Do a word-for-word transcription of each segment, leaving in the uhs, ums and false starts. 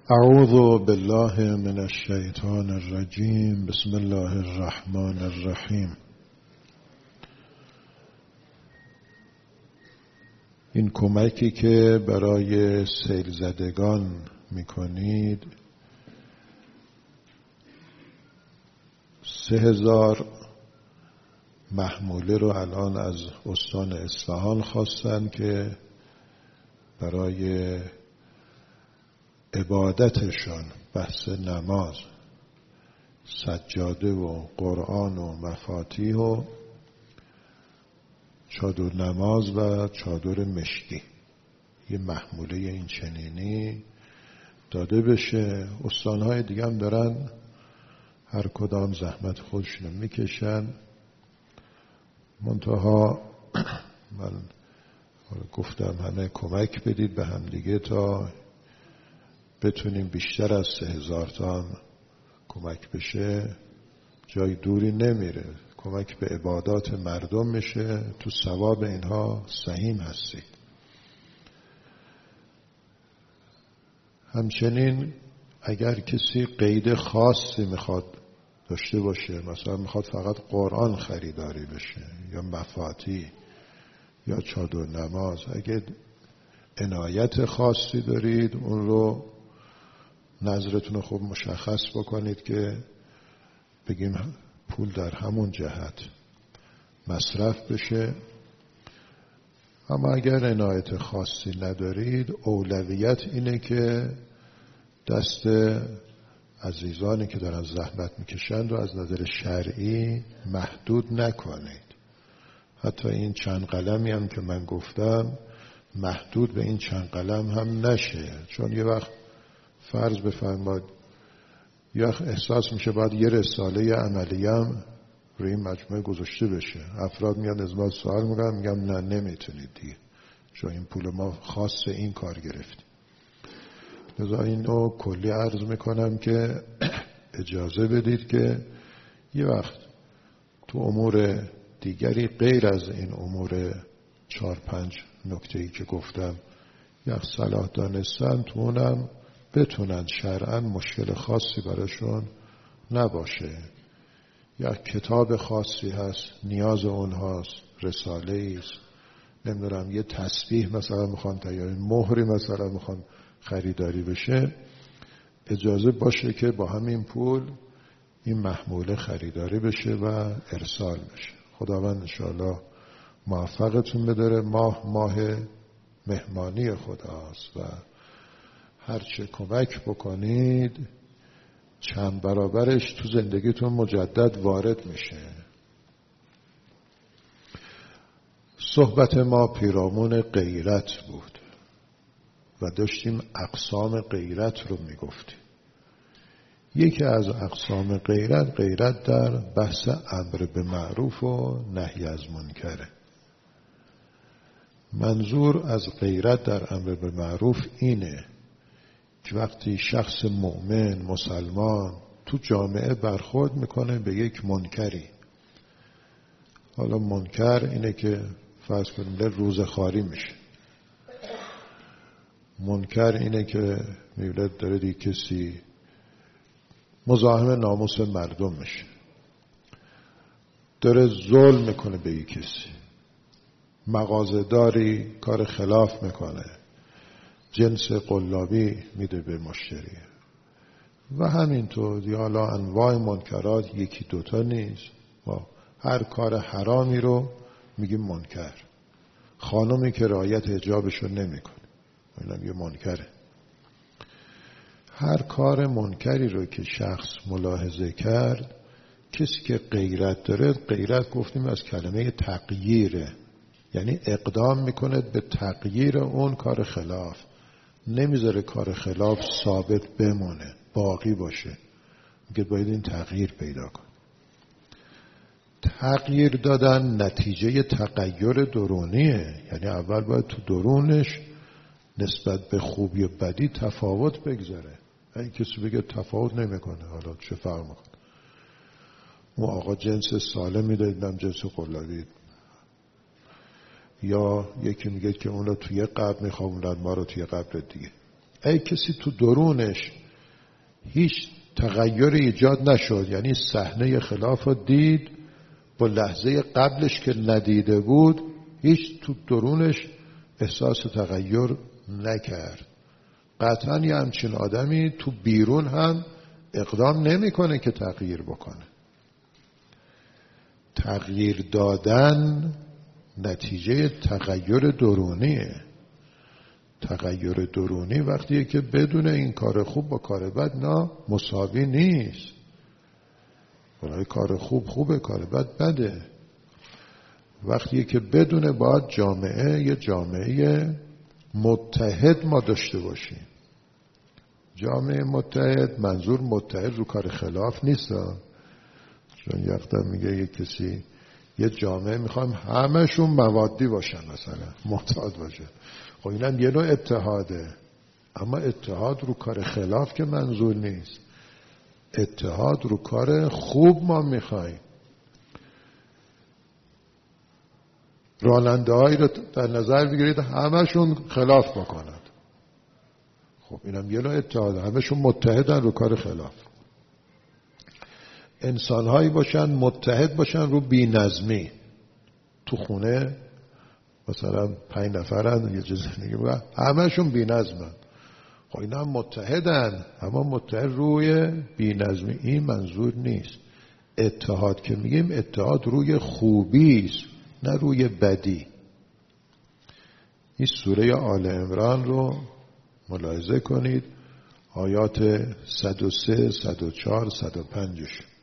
اعوذ بالله من الشیطان الرجیم. بسم الله الرحمن الرحیم. این کمکی که برای سیل زدگان میکنید سه هزار محموله رو الان از استان اصفهان خواستن که برای عبادتشان، بحث نماز، سجاده و قرآن و مفاتیح و چادر نماز و چادر مشکی، یه محموله این چنینی داده بشه. استانهای دیگه هم دارن هر کدام زحمت خودشونو میکشن. منتها من گفتم همه کمک بدید به هم دیگه تا بتونیم بیشتر از سه هزار تا هم کمک بشه. جای دوری نمیره، کمک به عبادات مردم میشه، تو ثواب اینها سهیم هستید. همچنین اگر کسی قید خاصی میخواد داشته باشه، مثلا میخواد فقط قرآن خریداری بشه یا مفاتیح یا چادر نماز، اگر عنایت خاصی دارید اون رو نظرتون رو خوب مشخص بکنید که بگیم پول در همون جهت مصرف بشه. اما اگر عنایت خاصی ندارید، اولویت اینه که دست عزیزانی که دارن زحمت میکشند و از نظر شرعی محدود نکنید. حتی این چند قلمی هم که من گفتم محدود به این چند قلم هم نشه، چون یه وقت فرض بفرمایید یه وقت احساس میشه باید یه رساله عملی هم روی این مجموعه گذاشته بشه. افراد میان از ما سوال میکنن، میگم نه نمیتونید دیگه، چون این پول ما خاص این کار گرفتیم. لذا اینو کلی عرض میکنم که اجازه بدید که یه وقت تو امور دیگری غیر از این امور چهار پنج نکته‌ای که گفتم یک صلاح دانستن، تو اونم بتونن شرعاً مشکل خاصی براشون نباشه. یا کتاب خاصی هست نیاز اونهاست، رساله است، نمیدونم یه تسبیح مثلا میخوان تیاری، مهری مثلا میخوان خریداری بشه، اجازه باشه که با همین پول این محموله خریداری بشه و ارسال بشه. خداوند انشاءالله موفقتون بداره. ماه ماه مهمانی خداست و هرچه کمک بکنید چند برابرش تو زندگیتون مجدد وارد میشه. صحبت ما پیرامون غیرت بود و داشتیم اقسام غیرت رو میگفتیم. یکی از اقسام غیرت، غیرت در بحث امر به معروف و نهی از منکره. منظور از غیرت در امر به معروف اینه که وقتی شخص مؤمن مسلمان تو جامعه برخورد میکنه به یک منکری، حالا منکر اینه که فرض کنیم روزخواری میشه، منکر اینه که میبینید داره دیگه کسی مزاحم ناموس مردم میشه، داره ظلم میکنه به یک کسی، مغازه‌داری کار خلاف میکنه، جنس قلابی میده به مشتری و همینطور. یا حالا انواع منکرات یکی دوتا نیست، ما هر کار حرامی رو میگیم منکر. خانمی که رعایت حجابشو نمیکنه اینم یه منکره. هر کار منکری رو که شخص ملاحظه کرد، کسی که غیرت داره، غیرت گفتیم از کلمه تغییره، یعنی اقدام میکنه به تغییر اون کار خلاف، نمیذاره کار خلاف ثابت بمونه باقی باشه، میگه باید این تغییر پیدا کن. تغییر دادن نتیجه تغییر درونیه، یعنی اول باید تو درونش نسبت به خوبی و بدی تفاوت بگذاره. این کسی بگه تفاوت نمیکنه، حالا چه فرق میکنه؟ اون آقا جنس سالم میدهید، من جنس قلابی. یا یکی میگه که اون رو توی قبر میخوابوندن، ما رو توی قبر دیگه. ای کسی تو درونش هیچ تغییر ایجاد نشد، یعنی صحنه خلاف رو دید، با لحظه قبلش که ندیده بود هیچ تو درونش احساس تغییر نکرد، قطعا یه همچین آدمی تو بیرون هم اقدام نمیکنه که تغییر بکنه. تغییر دادن نتیجه تغییر درونیه. تغییر درونی وقتیه که بدون این کار خوب با کار بد نه مساوی نیست. برای کار خوب خوبه، کار بد بده. وقتیه که بدون باید جامعه یه جامعه متحد ما داشته باشیم. جامعه متحد، منظور متحد رو کار خلاف نیست، چون یقدر میگه یه کسی یه جامعه میخوایم همشون موادی باشن، مثلا معتاد باشه. خب اینم یه نوع اتحاده، اما اتحاد رو کار خلاف که منظور نیست. اتحاد رو کار خوب ما میخوایم. راننده هایی رو در نظر بگیرید همشون خلاف بکنند، خب اینم یه نوع اتحاد، همشون متحدن رو کار خلاف. انسان هایی باشن متحد باشن رو بی نظمی. تو خونه مثلا پنج نفرن یه چیز نگیم همشون بی نظمن، خب اینا هم متحدن اما متحد روی بی نظمی. این منظور نیست. اتحاد که میگیم اتحاد روی خوبی است نه روی بدی. این سوره آل عمران رو ملاحظه کنید، آیات صد و سه، صد و چهار، صد و پنج.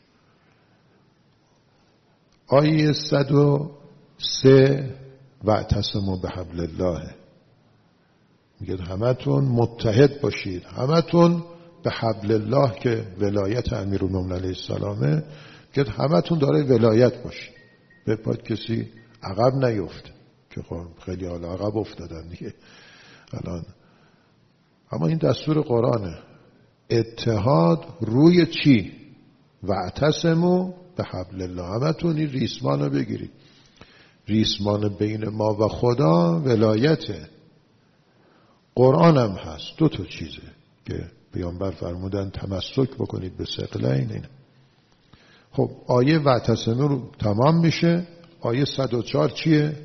آیه صد و سه واعتصموا بحبل الله، میگه همتون متحد باشید، همتون به حبل الله که ولایت امیرالمومنین علیه السلامه، میگه همتون داره ولایت باشید، به پاد کسی عقب نیفته، که خب خیلی حالا عقب افتادن دیگه الان. اما این دستور قرآنه. اتحاد روی چی؟ واعتصموا به حبل الله. همتون این ریسمان رو بگیرید. ریسمان بین ما و خدا ولایته. قرآن هم هست، دو تا چیزه که پیامبر فرمودن تمسک بکنید به ثقلین. این خب آیه واعتصموا رو تمام میشه. آیه صد و چهار چیه؟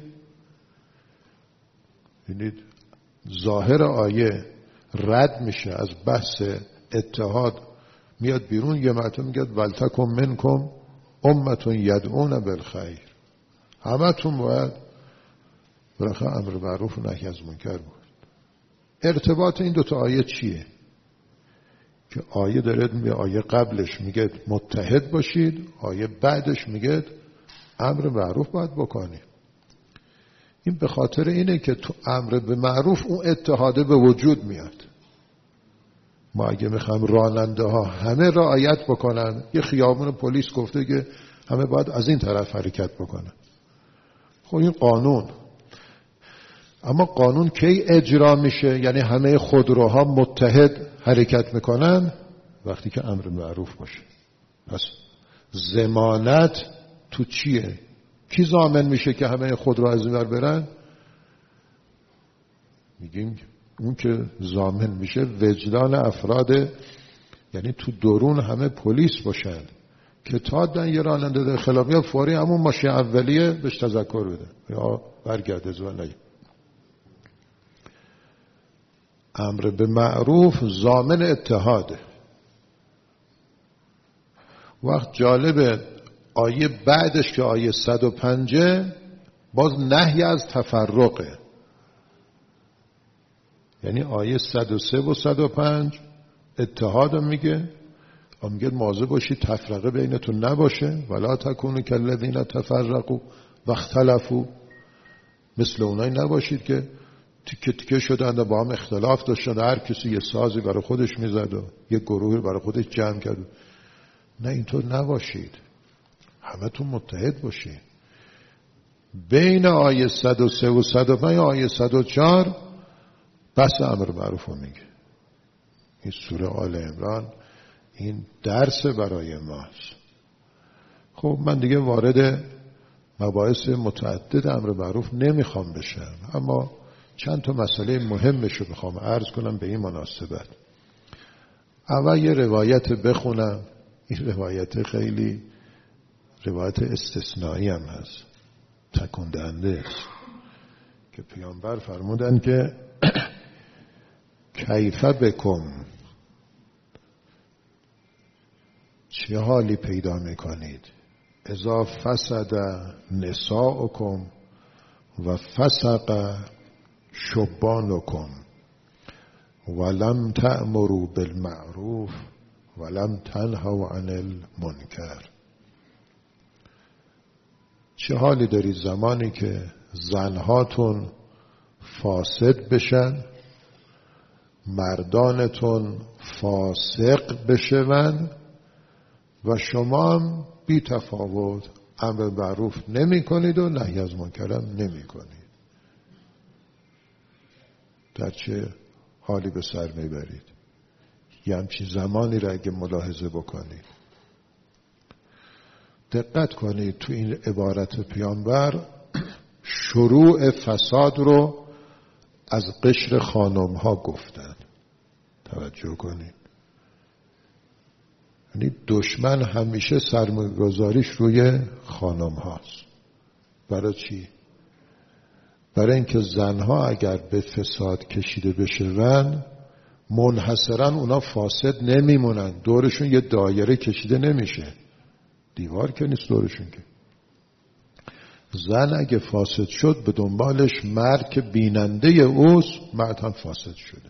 ببینید ظاهر آیه رد میشه از بحث اتحاد، میاد بیرون. یه مطلب میگه ولتکن منکم امتون یدعون بالخیر. همتون باید برخه امر معروف و نهی از منکر بود. ارتباط این دوتا آیه چیه؟ که آیه داره میگه، آیه قبلش میگه متحد باشید، آیه بعدش میگه امر معروف باید بکنید. این به خاطر اینه که تو امر به معروف اون اتحاده به وجود میاد. ما اگه میخوایم راننده ها همه رعایت بکنن، یه خیابون پلیس گفته که همه باید از این طرف حرکت بکنن، خب این قانون. اما قانون کی اجرا میشه؟ یعنی همه خودروها متحد حرکت میکنن وقتی که امر معروف باشه. پس ضمانت تو چیه؟ کی ضامن میشه که همه خودروها از این ور برن؟ میگیم اون که ضامن میشه وجدان افراد، یعنی تو درون همه پلیس باشن که تا دن یه راننده در خلاف یا فوری همون ماشین اولیه بهش تذکر بده یا برگرده زو نگه. امر به معروف ضامن اتحاده. وقت جالبه آیه بعدش که آیه صد و پنج باز نهی از تفرقه. یعنی آیه صد و سه و صد و پنج اتحاد میگه، میگه مواظب باشید تفرقه بینتون نباشه، ولا تکونوا کالذین تفرقوا واختلفوا، مثل اونایی نباشید که تیکه تیکه شدن و با هم اختلاف داشتن، هر کسی یه سازی برای خودش میزد و یه گروهی برای خودش جمع کرد. نه اینطور نباشید، همتون متحد باشید. بین آیه صد و سه و صد و پنج آیه صد و چهار بس امر معروف رو میگه. این سوره آل عمران این درس برای ماست. خب من دیگه وارد مباحث متعدد امر معروف نمیخوام بشم، اما چند تا مسئله مهمش رو میخوام عرض کنم به این مناسبت. اول یه روایت بخونم. این روایت خیلی روایت استثنایی هم هست، تکون دهنده است، که پیامبر فرمودن که کیف بکم، چه حالی پیدا میکنید اذا فسد نساؤکم و فسق شبانکم ولم تأمروا بالمعروف ولم تنهوا عن المنکر. چه حالی دارید زمانی که زنهاتون فاسد بشن، مردانتون فاسق بشون و شما هم بی تفاوت امر معروف نمی کنید و نهی از منکر هم نمی کنید. در چه حالی به سر می برید؟ یه همچین زمانی را اگه ملاحظه بکنید، دقت کنید تو این عبارت پیامبر شروع فساد رو از قشر خانم ها گفتن. توجه کنید. یعنی دشمن همیشه سرمایه‌گذاریش روی خانم هاست. برای چی؟ برای اینکه زنها اگر به فساد کشیده بشون منحصرا اونا فاسد نمیمونن، دورشون یه دایره کشیده نمیشه، دیوار که نیست دورشون. که زن اگه فاسد شد به دنبالش مرد که بیننده اوست، مرد هم فاسد شده.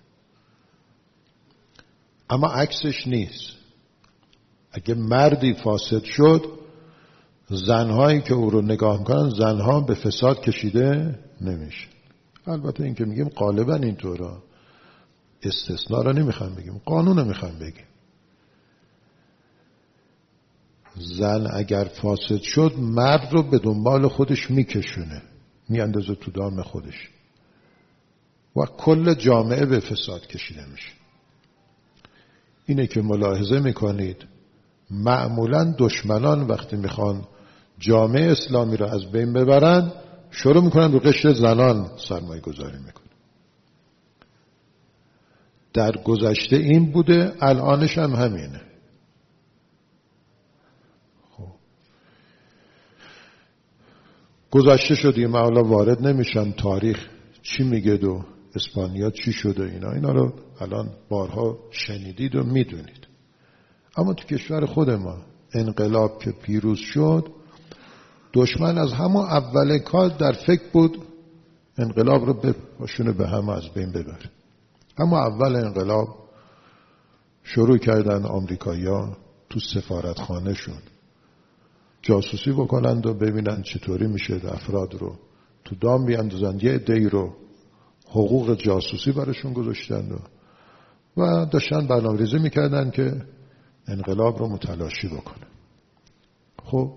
اما عکسش نیست. اگه مردی فاسد شد، زنهایی که او رو نگاه میکنن زنها به فساد کشیده نمیشه. البته این که میگیم غالبا اینطوره، استثناء رو نمیخوام بگیم، قانون رو میخوام بگیم. زن اگر فاسد شد مرد رو به دنبال خودش میکشونه، میاندازه تو دام خودش و کل جامعه به فساد کشیده میشه. اینه که ملاحظه میکنید معمولا دشمنان وقتی میخوان جامعه اسلامی رو از بین ببرن شروع میکنن رو قشر زنان سرمایه گذاری میکنن. در گذشته این بوده، الانش هم همینه. خب گذشته شدیم، من حالا وارد نمیشم تاریخ چی میگه و اسپانیا چی شده، اینا اینا رو الان بارها شنیدید و میدونید. اما تو کشور خود ما انقلاب که پیروز شد، دشمن از همون اول کار در فکر بود انقلاب رو باشونه به هم از بین ببره. اما اول انقلاب شروع کردن آمریکایی‌ها تو سفارتخانه شون جاسوسی بکنند و ببینن چطوری میشه افراد رو تو دام بیاندازن. یه عده‌ای رو حقوق جاسوسی براشون گذاشتن و, و داشتن برنامه‌ریزی میکردن که انقلاب رو متلاشی بکنه. خب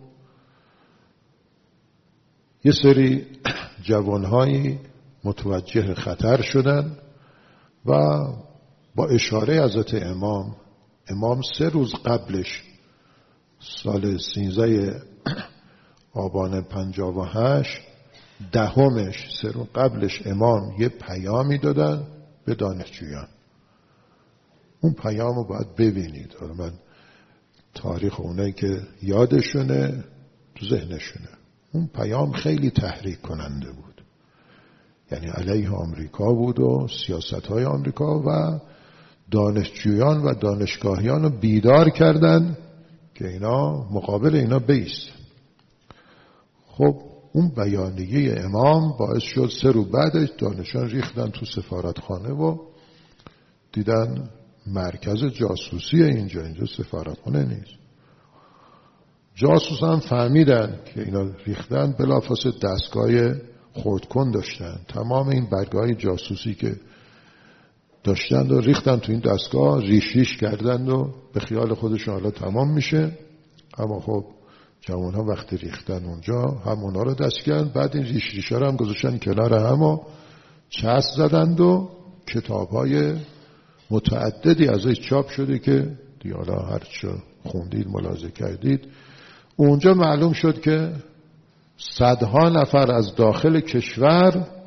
یه سری جوانهایی متوجه خطر شدن و با اشاره حضرت امام امام سه روز قبلش سال سیزده آبان پنجاه و هشت دهمش سه روز قبلش امام یه پیامی دادن به دانشجویان. اون پیام رو باید ببینید. حالا من تاریخ اونایی که یادشونه تو ذهنشونه. اون پیام خیلی تحریک کننده بود، یعنی علیه آمریکا بود و سیاست‌های آمریکا و دانشجویان و دانشگاهیان رو بیدار کردن که اینا مقابل اینا بیست. خب اون بیانیه امام باعث شد سه رو بعدش دانشجویان ریختن تو سفارتخانه و دیدن مرکز جاسوسی اینجا اینجا سفارتخانه نیست. جاسوس هم فهمیدن که اینا ریختن، بلافاصله دستگاه خردکن داشتن، تمام این برگاه جاسوسی که داشتن و ریختن تو این دستگاه، ریش ریش کردن و به خیال خودشون حالا تمام میشه. اما خب جوان ها وقتی ریختن اونجا هم اونا رو دست کردن، بعد این ریش ریش ها رو هم گذاشتن کنار هم و چسب زدند و کتاب های متعددی ازش چاپ شده که دیگه حالا هرچه خوندید ملاحظه کردید اونجا معلوم شد که صدها نفر از داخل کشور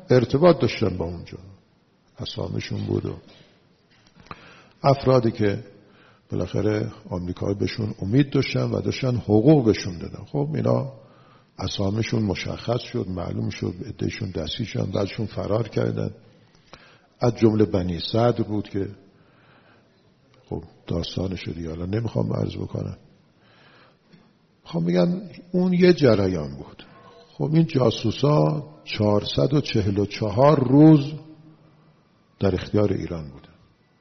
ارتباط داشتن با اونجا، اسامیشون بود و افرادی که بالاخره آمریکا بهشون امید داشتن و داشتن حقوق بهشون دادن. خب اینا اسامیشون مشخص شد، معلوم شد، عدهشون دستی شدن، بعدشون فرار کردن. از جمله بنی صدر بود که خب داستانش دیگه حالا نمیخوام عرض بکنم. خب میگن اون یه جریان بود. خب این جاسوسا چهارصد و چهل و چهار روز در اختیار ایران بودن.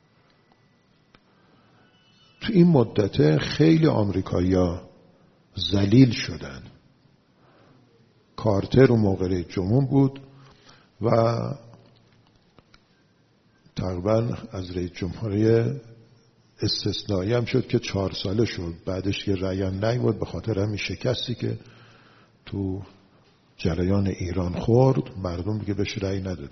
تو این مدت خیلی آمریکایی‌ها ذلیل شدن. کارتر اون موقع رئیس جمهور بود و تقریبا از رئیس جمهوری استثنایی هم شد که چهار ساله شد. بعدش که رأی نیامد به خاطر همین شکستی که تو جریان ایران خورد، مردم دیگه بهش رأی نداده.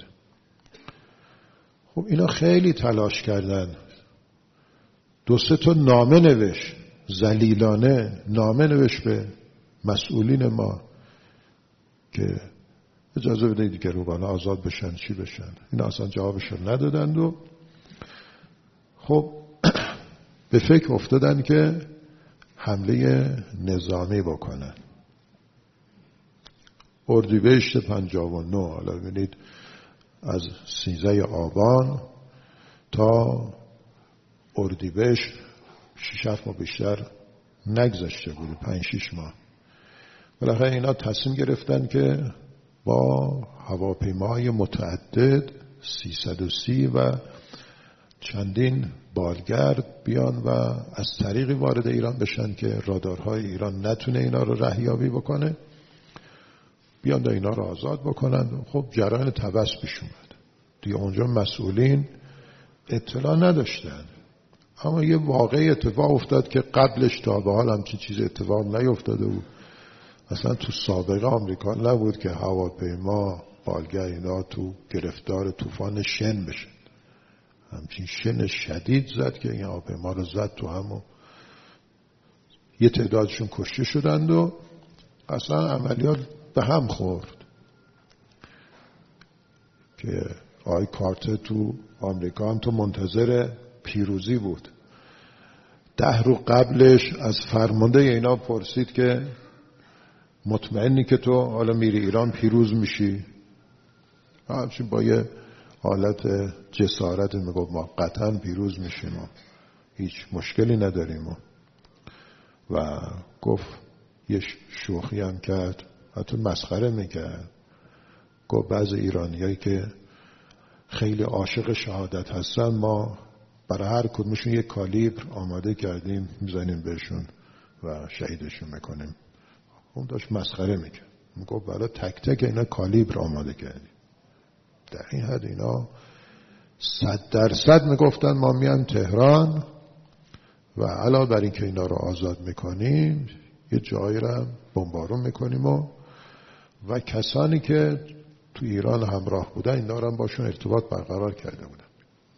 خب اینا خیلی تلاش کردن، دو سه تا نامه نوشت، ذلیلانه نامه نوشت به مسئولین ما که اجازه بدهید که روبانا آزاد بشن، چی بشن. اینا اصلا جوابش رو ندادند و خب به فکر افتادن که حمله نظامی بکنن. اردیبهشت پنجاه و نه، حالا ببینید از سیزده آبان تا اردیبهشت شش هفت ماه بیشتر نگذشته بود، پنج شش ماه. بالاخره اینا تصمیم گرفتن که با هواپیماهای متعدد سیصد و سی و چندین بالگرد بیان و از طریقی وارد ایران بشن که رادارهای ایران نتونه اینا رو رهیابی بکنه، بیان دا اینا رو آزاد بکنن. خب جریان طبس پیش اومد دیگه. اونجا مسئولین اطلاع نداشتن، اما یه واقعی اتفاق افتاد که قبلش تا به حال همچین چیز اتفاق نیفتاده بود. اصلا تو سابقه آمریکا نبود که هواپیما بالگر اینا تو گرفتار طوفان شن بشه. همچین شن شدید زد که این هواپیما رو زد تو هم و یه تعدادشون کشته شدند و اصلا عملیات به هم خورد که آقای کارتر تو آمریکا هم تو منتظر پیروزی بود. ده رو قبلش از فرمانده اینا پرسید که مطمئنی که تو حالا میری ایران پیروز میشی؟ همچنین با یه حالت جسارت میگفت ما قطعا پیروز میشیم، ما هیچ مشکلی نداریم. و گفت یه شوخی هم کرد، حتی مسخره میکرد، گفت بعض ایرانیایی که خیلی عاشق شهادت هستن ما برای هر کدومشون یک کالیبر آماده کردیم میزنیم بهشون و شهیدشون میکنیم. اون داشت مسخره میکرد، میگفت برای تک تک اینا کالیبر آماده کردیم. در این حد اینا صد درصد میگفتن ما میان تهران و علاوه بر این که اینا رو آزاد میکنیم یه جایی رو بمبارون میکنیم و و کسانی که تو ایران همراه بودن اینا رو هم باشون ارتباط برقرار کرده بودن.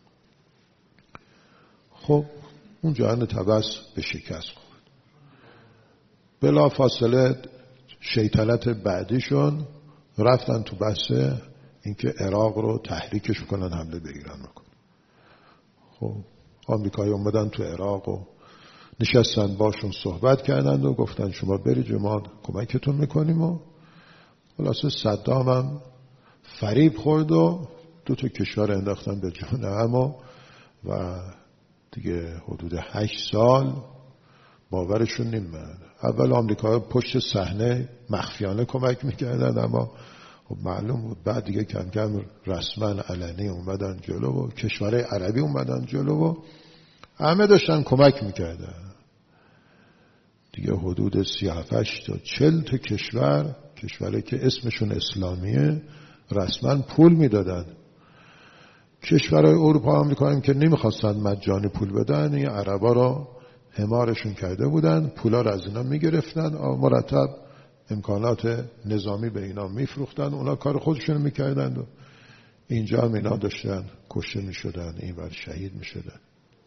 خب اون جهان طبس به شکست خورد. بلا فاصله شیطنت بعدیشون رفتن تو بحث اینکه عراق رو تحریکش بکنن حمله به ایران بکنن. خب آمریکایی اومدن تو عراق و نشستن باشون صحبت کردند و گفتن شما برید ما کمکتون میکنیم و خلاصه صدام هم فریب خورد و دو تا کشور انداختن به جان هم و, و دیگه حدود هشت سال باورشون نمیاد. اول آمریکا پشت صحنه مخفیانه کمک میکردن اما خب معلوم بود. بعد دیگه کم کم رسما علنی اومدن جلو و کشورهای عربی اومدن جلو و همه داشتن کمک میکردن. دیگه حدود سی و هفت تا چهل تا کشور، کشوری که اسمشون اسلامیه، رسما پول میدادن. کشورهای اروپا و آمریکا هم که نمیخواستن مجانی پول بدن، این عربا رو حمارشون کرده بودن، پولا رو از اینا میگرفتن و مرتب امکانات نظامی به اینا میفروختن، اونا کار خودشون میکردن و اینجا هم اینا داشتن کشته میشدن، این ور شهید میشدن.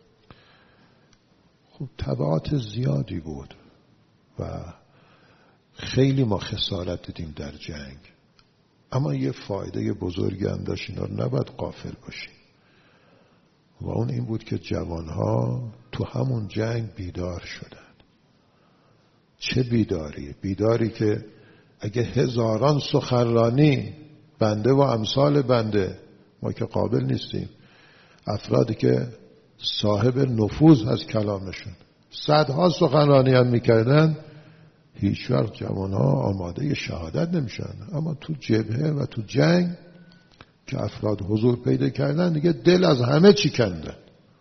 خب تبعات زیادی بود و خیلی ما خسارت دیدیم در جنگ. اما یه فایده بزرگی هم داشت، اینا رو نباید غافل باشیم و اون این بود که جوانها تو همون جنگ بیدار شدن. چه بیداری؟ بیداری که اگه هزاران سخنرانی بنده و امثال بنده، ما که قابل نیستیم، افرادی که صاحب نفوذ از کلامشون صدها سخنرانی هم میکردن، هیچ وقت جوانها آماده شهادت نمیشن. اما تو جبهه و تو جنگ که افراد حضور پیدا کردن دیگه دل از همه چی کندن.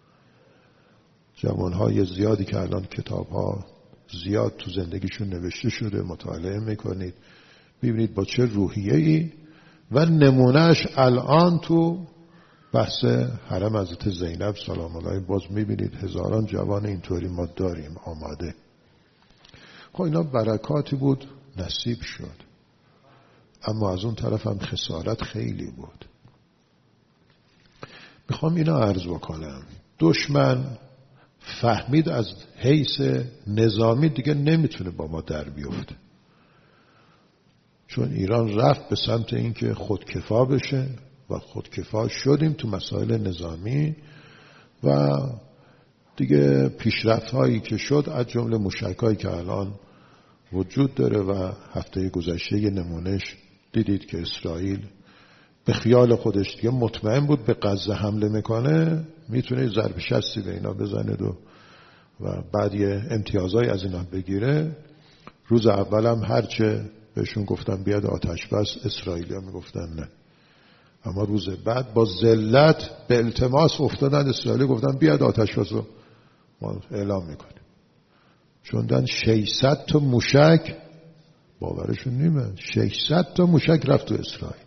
جوانهای زیادی که الان کتابها زیاد تو زندگیشون نوشته شده، مطالعه میکنید ببینید با چه روحیه‌ای و نمونهش الان تو بحث حرم حضرت زینب سلام الله باز میبینید هزاران جوان اینطوری ما داریم آماده. خب اینا برکاتی بود نصیب شد، اما از اون طرف هم خسارت خیلی بود. میخوام اینا عرض بکنم. دشمن فهمید از حیث نظامی دیگه نمیتونه با ما در بیفته، چون ایران رفت به سمت اینکه خودکفا بشه و خودکفا شدیم تو مسائل نظامی و دیگه پیشرفت هایی که شد از جمله موشک‌هایی که الان وجود داره و هفته گذشته یه نمونهش دیدید که اسرائیل به خیال خودش دیگه مطمئن بود به غزه حمله میکنه، میتونه ضرب شستی به اینا بزنه و و بعد یه امتیازایی از اینا بگیره. روز اولم هرچه بهشون گفتن بیاد آتش بس، اسرائیلی ها میگفتن نه. اما روز بعد با ذلت به التماس افتادن، اسرائیلی گفتن بیاد آتش بس رو ما اعلام میکنیم. چون دن ششصد تا موشک، باورشون نیمه، ششصد تا موشک رفت تو اسرائیل،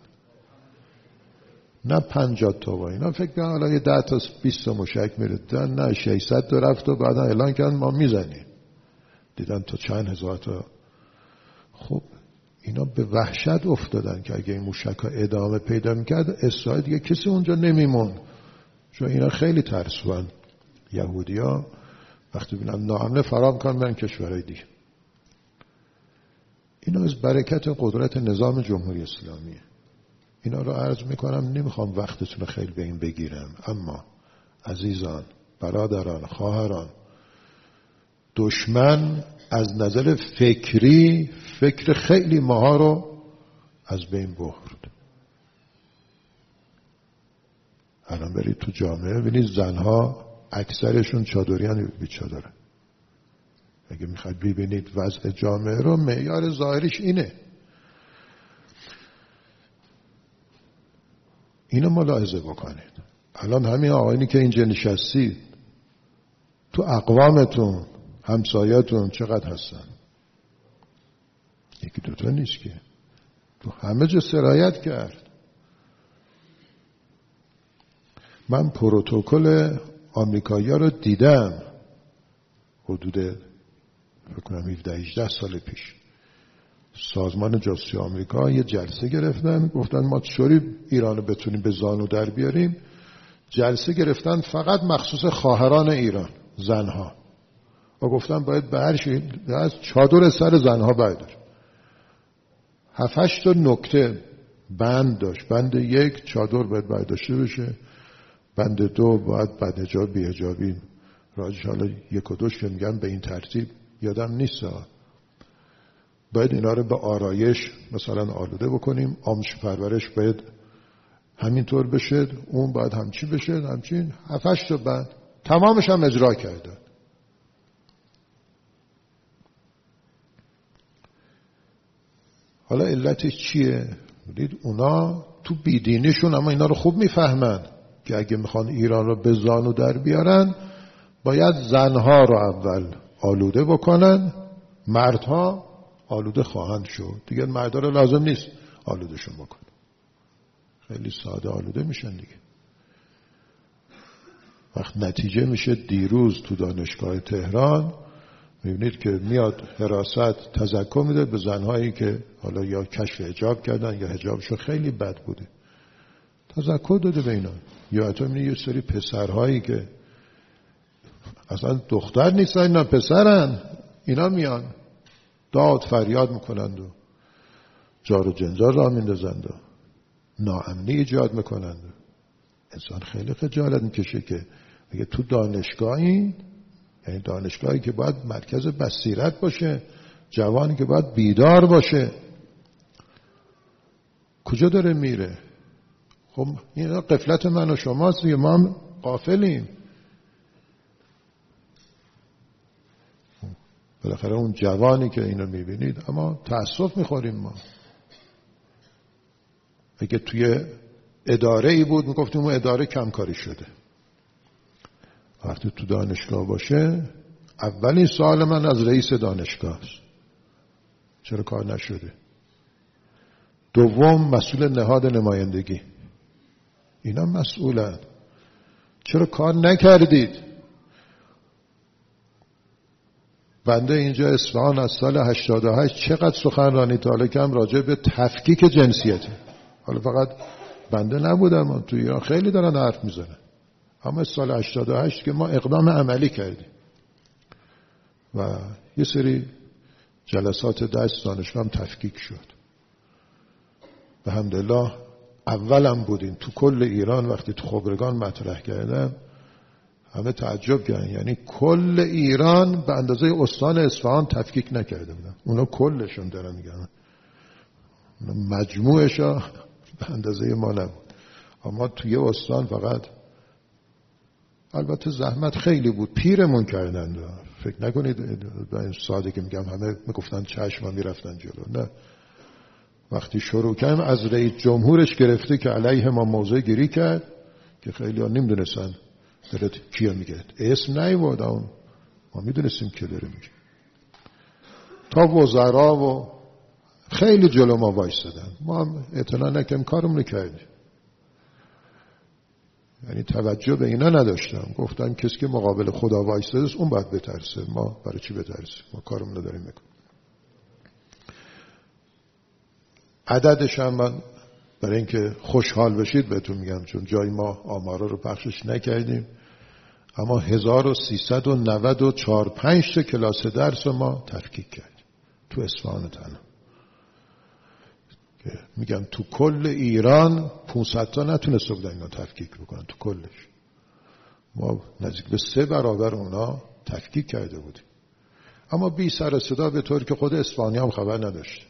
نه پنجاه تا. با اینا فکر کنم حالا یه ده تا بیست تا موشک میردن، نه ششصد تا رفت و بعدا اعلان کردن ما میزنیم. دیدن تا چند هزار تا. خب اینا به وحشت افتادن که اگه این موشک ها ادامه پیدا میکرد اسرائیل دیگه کسی اونجا نمیمون، چون اینا خیلی ترسوان. یهودی ها وقتی بینن ناامنه فرار میکنن برن کشورهای دیگه. اینا از برکت قدرت نظام جمهوری اسلامیه. اینا رو عرض میکنم، نمیخوام وقتتون رو خیلی به این بگیرم، اما عزیزان، برادران، خواهران، دشمن از نظر فکری فکر خیلی ماها رو از بین برد. الان برید تو جامعه ببینید زنها اکثرشون چادریان بی چادره. اگه میخواید ببینید وضع جامعه رو، معیار ظاهریش اینه. اینو ملاحظه بکنید. الان همین آقایونی که اینجا نشستید تو اقوامتون، همسایتون چقدر هستن؟ یکی دوتا نیست که، تو همه جا سرایت کرد. من پروتکل آمریکایی‌ها رو دیدم حدود فکر کنم هفده هجده سال پیش. سازمان جاسوسی آمریکا یه جلسه گرفتن، گفتن ما چوری ایران رو بتونیم به زانو در بیاریم. جلسه گرفتن فقط مخصوص خواهران ایران، زنها، و گفتن باید به هر شی از چادر سر زنها بردار. هفت هشت تا نکته بند داشت. بند یک، چادر باید برداشته بشه. بند دو، باید بدحجاب بی‌حجابی راجش حالا یک و دوش که میگن به این ترتیب یادم نیست، باید اینا رو به آرایش مثلا آلوده بکنیم. آموزش پرورش باید همینطور بشه، اون باید همچی بشه، همچین. هفت هشت تا بند تمامش هم اجرا کردن. حالا علتش چیه؟ دید اونا تو بیدینیشون اما اینا رو خوب میفهمن که اگه میخوان ایران رو به زانو در بیارن باید زنها رو اول آلوده بکنن، مردها آلوده خواهند شد. دیگه مردها رو لازم نیست آلودهشون بکن، خیلی ساده آلوده میشن دیگه. وقت نتیجه میشه دیروز تو دانشگاه تهران میبینید که میاد حراست تذکر میده به زنهایی که حالا یا کشف حجاب کردن یا حجابشون خیلی بد بوده، تذکر داده به اینا. یا حتی میبینید یه سری پسرهایی که اصلا دختر نیستن، اینا پسرن، اینا میان داد فریاد میکنند و جار و جنجال را میندازند و ناامنی ایجاد میکنن. انسان خیلی خجالت میکشه که اگه تو دانشگاهی، یعنی دانشگاهی که باید مرکز بصیرت باشه، جوانی که باید بیدار باشه، کجا داره میره؟ خب این غفلت من و شماست، ما هم غافلیم. بالاخره اون جوانی که اینو میبینید، اما تأسف میخوریم ما. اگه توی اداره ای بود میگفتیم اون اداره کمکاری شده. وقتی تو دانشگاه باشه، اولین سوال من از رئیس دانشگاه است، چرا کار نشده؟ دوم مسئول نهاد نمایندگی، اینا مسئولن، چرا کار نکردید؟ بنده اینجا اصفهان از سال هشتاد و هشت چقدر سخنرانی تا حالا کم راجع به تفکیک جنسیتی. حالا فقط بنده نبودم، تو ایران خیلی دارن حرف میزنن، اما سال هشتاد و هشت که ما اقدام عملی کردیم و یه سری جلسات درس دانشگاه هم تفکیک شد. به حمدالله اولم بودیم تو کل ایران. وقتی تو خبرگان مطرح کردم همه تعجب کردن، یعنی کل ایران به اندازه استان اصفهان تفکیک نکرده بودن. اونا کلشون دارن میگن، مجموعش به اندازه ما نبود. اما توی استان فقط، البته زحمت خیلی بود، پیرمون کردن. فکر نکنید به این ساده که میگم همه میگفتن چشم و میرفتن جلو، نه. وقتی شروع کردیم از رئیس جمهورش گرفته که علیه ما موضع گیری کرد که خیلی ها نمیدونستن داره کیا میگه، اسم نیورد، اون ما میدونستیم که داره میگه، تا وزرا و خیلی جلو ما وایسادن. ما هم اعتنا نکردیم، کارمون رو کردیم. یعنی توجه به اینا نداشتم، گفتن کسی که مقابل خدا وایساده است اون باید بترسه، ما برای چی بترسیم؟ ما کارمون رو داریم میکنیم. عددش هم من برای اینکه خوشحال بشید بهتون میگم، چون جای ما آمارا رو پخشش نکردیم، اما هزار و سیصد و نود و چهار پنج تا کلاس درس ما تفکیک کردیم تو اصفهان تنها. میگم تو کل ایران پانصد تا نتونسته بودن اینا تفکیک بکنن، تو کلش ما نزدیک به سه برابر اونا تفکیک کرده بودیم. اما بی سر صدا، به طوری که خود اصفهانی هم خبر نداشت،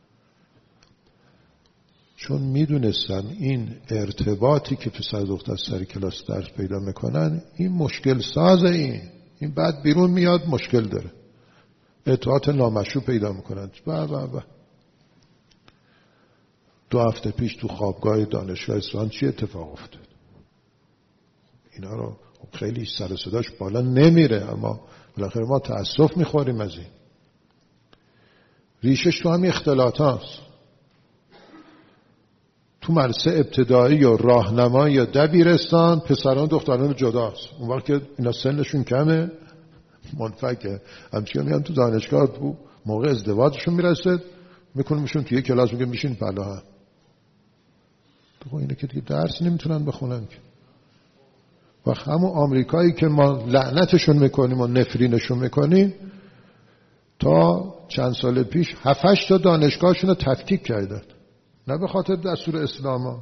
چون میدونستن این ارتباطی که پسر دختر سر کلاس درس پیدا میکنن این مشکل سازه، این این بعد بیرون میاد مشکل داره، ارتباط نامشروع پیدا میکنن. با با با دو هفته پیش تو خوابگاه دانشگاه اصفهان چی اتفاق افتاد؟ اینا رو خیلی سر صداش بالا نمیره، اما بالاخره ما تأسف میخوریم از این. ریشش تو همین اختلاط هست. تو مدرسه ابتدایی و راهنمایی یا دبیرستان پسران دختران جداست. اون وقت که اینا سنشون کمه منفکه، همچنین میان تو دانشگاه موقع ازدواجشون میرسه میکنیمشون توی کلاس، میگه میشین پلا هم. تو اینه که دیگه درس نمیتونن بخونن که. و همون آمریکایی که ما لعنتشون میکنیم و نفرینشون میکنیم، تا چند سال پیش هفت هشت تا دانشگاهشون رو تفکیک کردن، نه به خاطر دستور اسلام،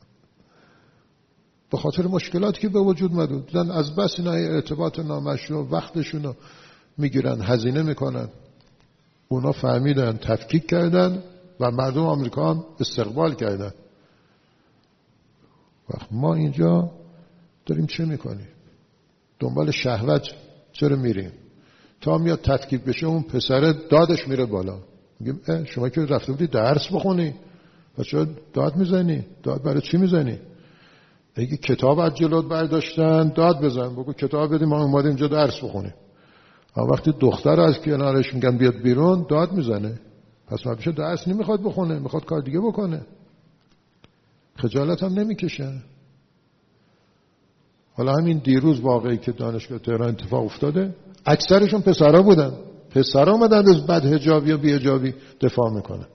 به خاطر مشکلاتی که به وجود اومد. دیدن از بس اینا ارتباط نامشروع وقتشون رو میگیرن، هزینه میکنن. اونا فهمیدن، تفکیک کردن و مردم آمریکا هم استقبال کردن. وقت ما اینجا داریم چه میکنیم؟ دنبال شهوت چرا میریم؟ تا میاد تفکیک بشه اون پسر دادش میره بالا، میگیم شما که رفته بودی درس بخونی و چرا داد میزنی؟ داد برای چی میزنی؟ اگه کتاب از جلوت برداشتن داد بزن، بگو کتاب بدیم، ما اومدیم اینجا درس بخونیم. اما وقتی دختر از کنارش میگن بیاد بیرون داد میزنه، پس ما پیش درس نمیخواد بخونه، میخواد کار دیگه بکنه، خجالت هم نمیکشه. حالا همین دیروز واقعی که دانشگاه تهران اتفاق افتاده، اکثرشون پسرا بودن، پسرا اومدن از بد حجابی و بی حجابی دفاع میکنن.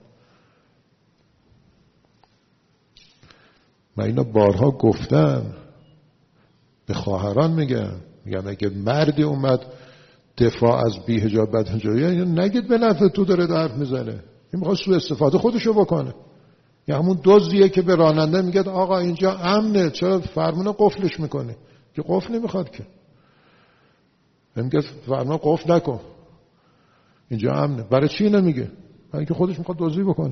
من اینا بارها گفتم، به خواهران میگم، میگم اگه مردی اومد دفاع از بی حجاب بد حجابی، نگید به نفع تو داره حرف میزنه، این میخواد سوء استفاده خودشو بکنه. یا همون دزدیه که به راننده میگه آقا اینجا امنه، چرا فرمون قفلش میکنی؟ که قفل نمیخواد که، میگه فرمون قفل نکن، اینجا امنه. برای چی نمیگه؟ برای اینکه خودش میخواد دزدی بکنه.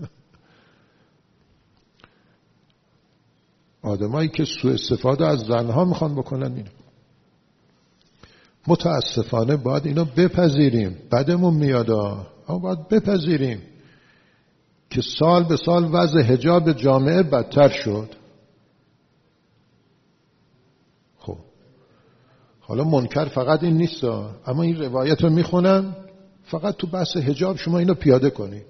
آدمایی که سوء استفاده از زنها میخوان بکنن اینو. متاسفانه باید اینو بپذیریم. بدمون میاد، اما باید بپذیریم که سال به سال وضع حجاب جامعه بدتر شد. خب حالا منکر فقط این نیست، اما این روایت رو میخونن فقط تو بحث حجاب شما اینو پیاده کنید.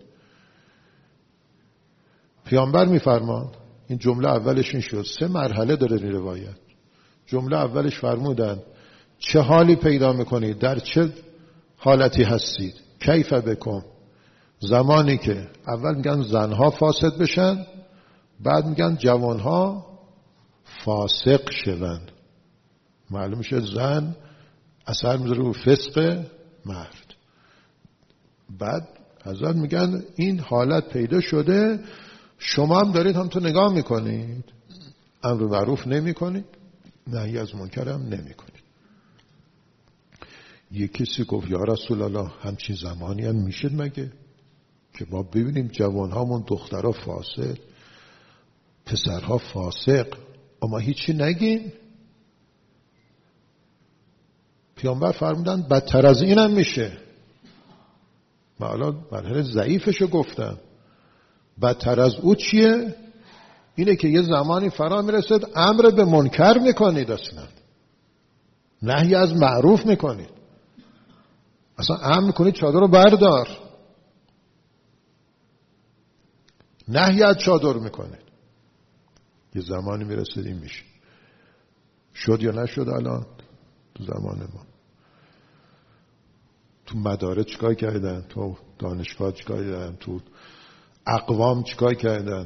پیامبر میفرماند، این جمله اولش این شد، سه مرحله داره این روایت. جمله اولش فرمودن چه حالی پیدا میکنید، در چه حالتی هستید، کیف بکم، زمانی که اول میگن زنها فاسد بشن، بعد میگن جوانها فاسق شوند. معلوم میشه زن اثر میذاره رو فسق مرد. بعد حضرت میگن این حالت پیدا شده، شما هم دارید هم تو نگاه میکنید، امر معروف نمیکنید، نهی از منکر هم نمیکنید. یک کسی گفت یا رسول الله همچین زمانی هم میشه مگه که ما ببینیم جوانهامون دخترها فاسد، پسرها فاسق، اما هیچی نگین؟ پیامبر فرمودن بدتر از این هم میشه. من الان مرحله ضعیفشو گفتم. بدتر از او چیه؟ اینه که یه زمانی فرا میرسد امر به منکر میکنید، اصلا نهی از معروف میکنید، اصلا امر میکنید چادر رو بردار، نهی از چادر میکنید. یه زمانی میرسد این میشه. شد یا نشد الان تو زمان ما؟ تو مدارس چیکار کردن؟ تو دانشگاه چیکار کردن؟ تو اقوام چیکار کردن؟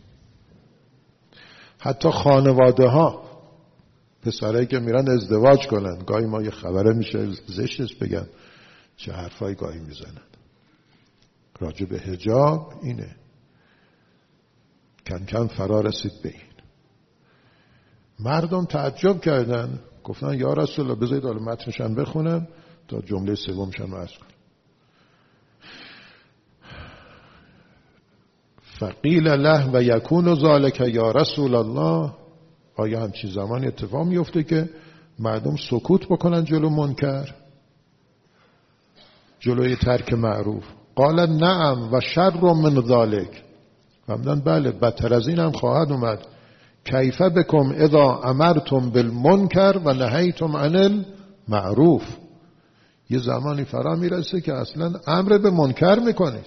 حتی خانواده ها، پسرایی که میرن ازدواج کنن، گاهی ما یه خبره میشه زشتش بگم چه حرفایی گاهی میزنن راجع به حجاب. اینه کم کم فرا رسید به این. مردم تعجب کردن، گفتن یا رسول الله بذارید حالا متنشم بخونم تا جمله سومشم عرض کنم. فقیل له و یکون ذالک یا رسول الله، آیا همچین زمانی اتفاق میفته که مردم سکوت بکنن جلو منکر، جلوی ترک معروف؟ قال نعم و شر من ذالک، فرمودن بله بدتر از این هم خواهد اومد. کیف بکم اذا امرتم بالمنکر و نهیتم عن المعروف، یه زمانی فرا میرسه که اصلا امر به منکر میکنید،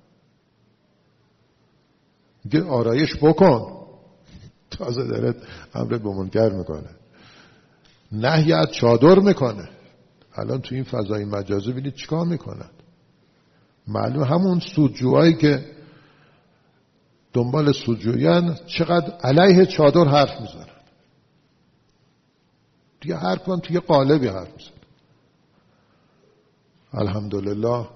میگه آرایش بکن، تازه داره امر به منکر میکنه، نهی از چادر میکنه. الان تو این فضای مجازی ببینید چیکار میکنن. معلوم همون سودجوهایی که دنبال سودجویان چقدر علیه چادر حرف میزنن، دیگه هر کدوم توی قالبی حرف میزنن. الحمدلله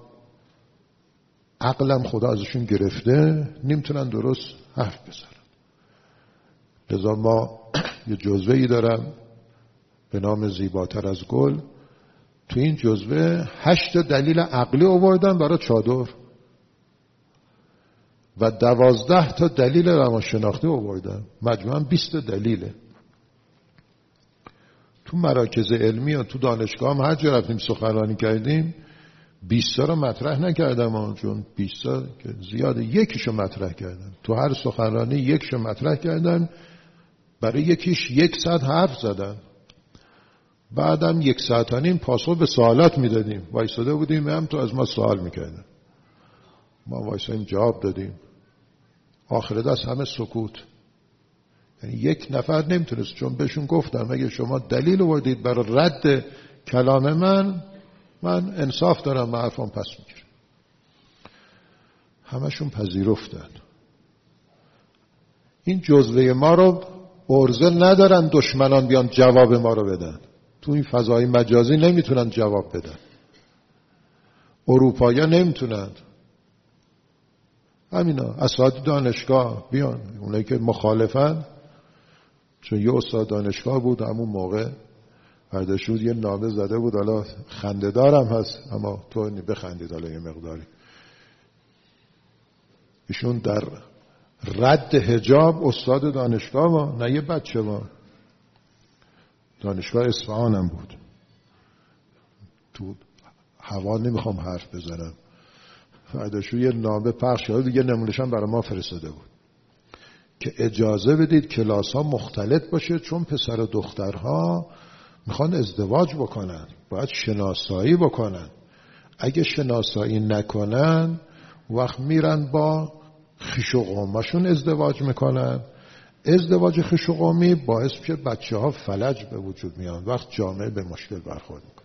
عقلم خدا ازشون گرفته، نمیتونن درست حرف بزنن. لذا ما یه جزوه‌ای دارم به نام زیباتر از گل. تو این جزوه هشت دلیل عقلی آوردن برای چادر و دوازده تا دلیل روانشناختی آوردن، مجموعاً بیست دلیله. تو مراکز علمی و تو دانشگاه هم هر جا رفتیم سخنرانی کردیم بیست تا رو مطرح نکردم، چون بیست تا که زیاده، یکیشو مطرح کردم. تو هر سخنرانی یکیشو مطرح کردن، برای یکیش یک ساعت حرف زدن، بعدم یک ساعت و نیم پاسخ به سوالات میدادیم. وایساده بودیم هم تو از ما سوال میکردن، ما وایساییم جواب دادیم. آخر دست همه سکوت. یعنی یک نفر نمیتونست، چون بهشون گفتم اگه شما دلیل آوردید برای رد کلام من، من انصاف دارم، من حرفم پس میگیرم. همشون پذیرفتن. این جزوه ما رو عرضه ندارن دشمنان بیان جواب ما رو بدن. تو این فضای مجازی نمیتونن جواب بدن. اروپایی ها نمیتونن. همینا اساتید دانشگاه بیان، اونایی که مخالفن. چون یه استاد دانشگاه بود همون موقع اردشور یه نامه زده بود، حالا خنده‌دارم هست اما تو بخندید حالا یه مقداری. ایشون در رد حجاب استاد دانشگاه ما، نه یه بچه ما، دانشگاه اصفهان هم بود. تو هوا نمیخوام حرف بزنم. اردشور یه نامه پخش کرد دیگه، نمونهش هم برای ما فرستاده بود که اجازه بدید کلاس ها مختلط باشه، چون پسر و دخترها میخوان ازدواج بکنن، باید شناسایی بکنن. اگه شناسایی نکنن وقت میرن با خویش و قومشون ازدواج میکنن. ازدواج خویش و قومی باعث میشه بچه ها فلج به وجود میان، وقت جامعه به مشکل برخورد میکنه.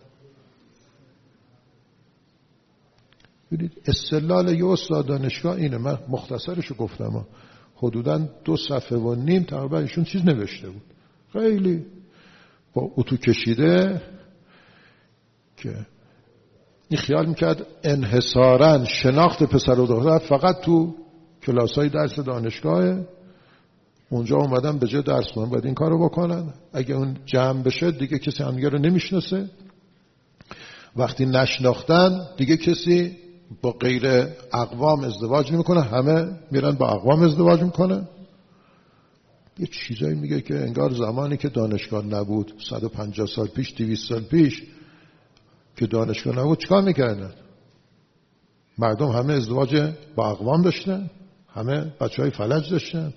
ببینید استدلال یه استاد دانشگاه اینه، من مختصرشو گفتم، حدوداً دو صفحه و نیم تقریبا ایشون چیز نوشته بود، خیلی با اتو کشیده، که این خیال میکرد انحصاراً شناخت پسر و دختر فقط تو کلاسای درس دانشگاه، اونجا اومدن به جای درس کنن باید این کارو بکنن. اگه اون جمع بشه دیگه کسی همدیگه رو نمیشناسه. وقتی نشناختن دیگه کسی با غیر اقوام ازدواج نمیکنه، همه میرن با اقوام ازدواج میکنن. یه چیزایی میگه که انگار زمانی که دانشگاه نبود، صد و پنجاه سال پیش، دویست سال پیش که دانشگاه نبود، چیکار میکردن؟ مردم همه ازدواج با اقوام داشتن، همه بچه های فلج داشتن.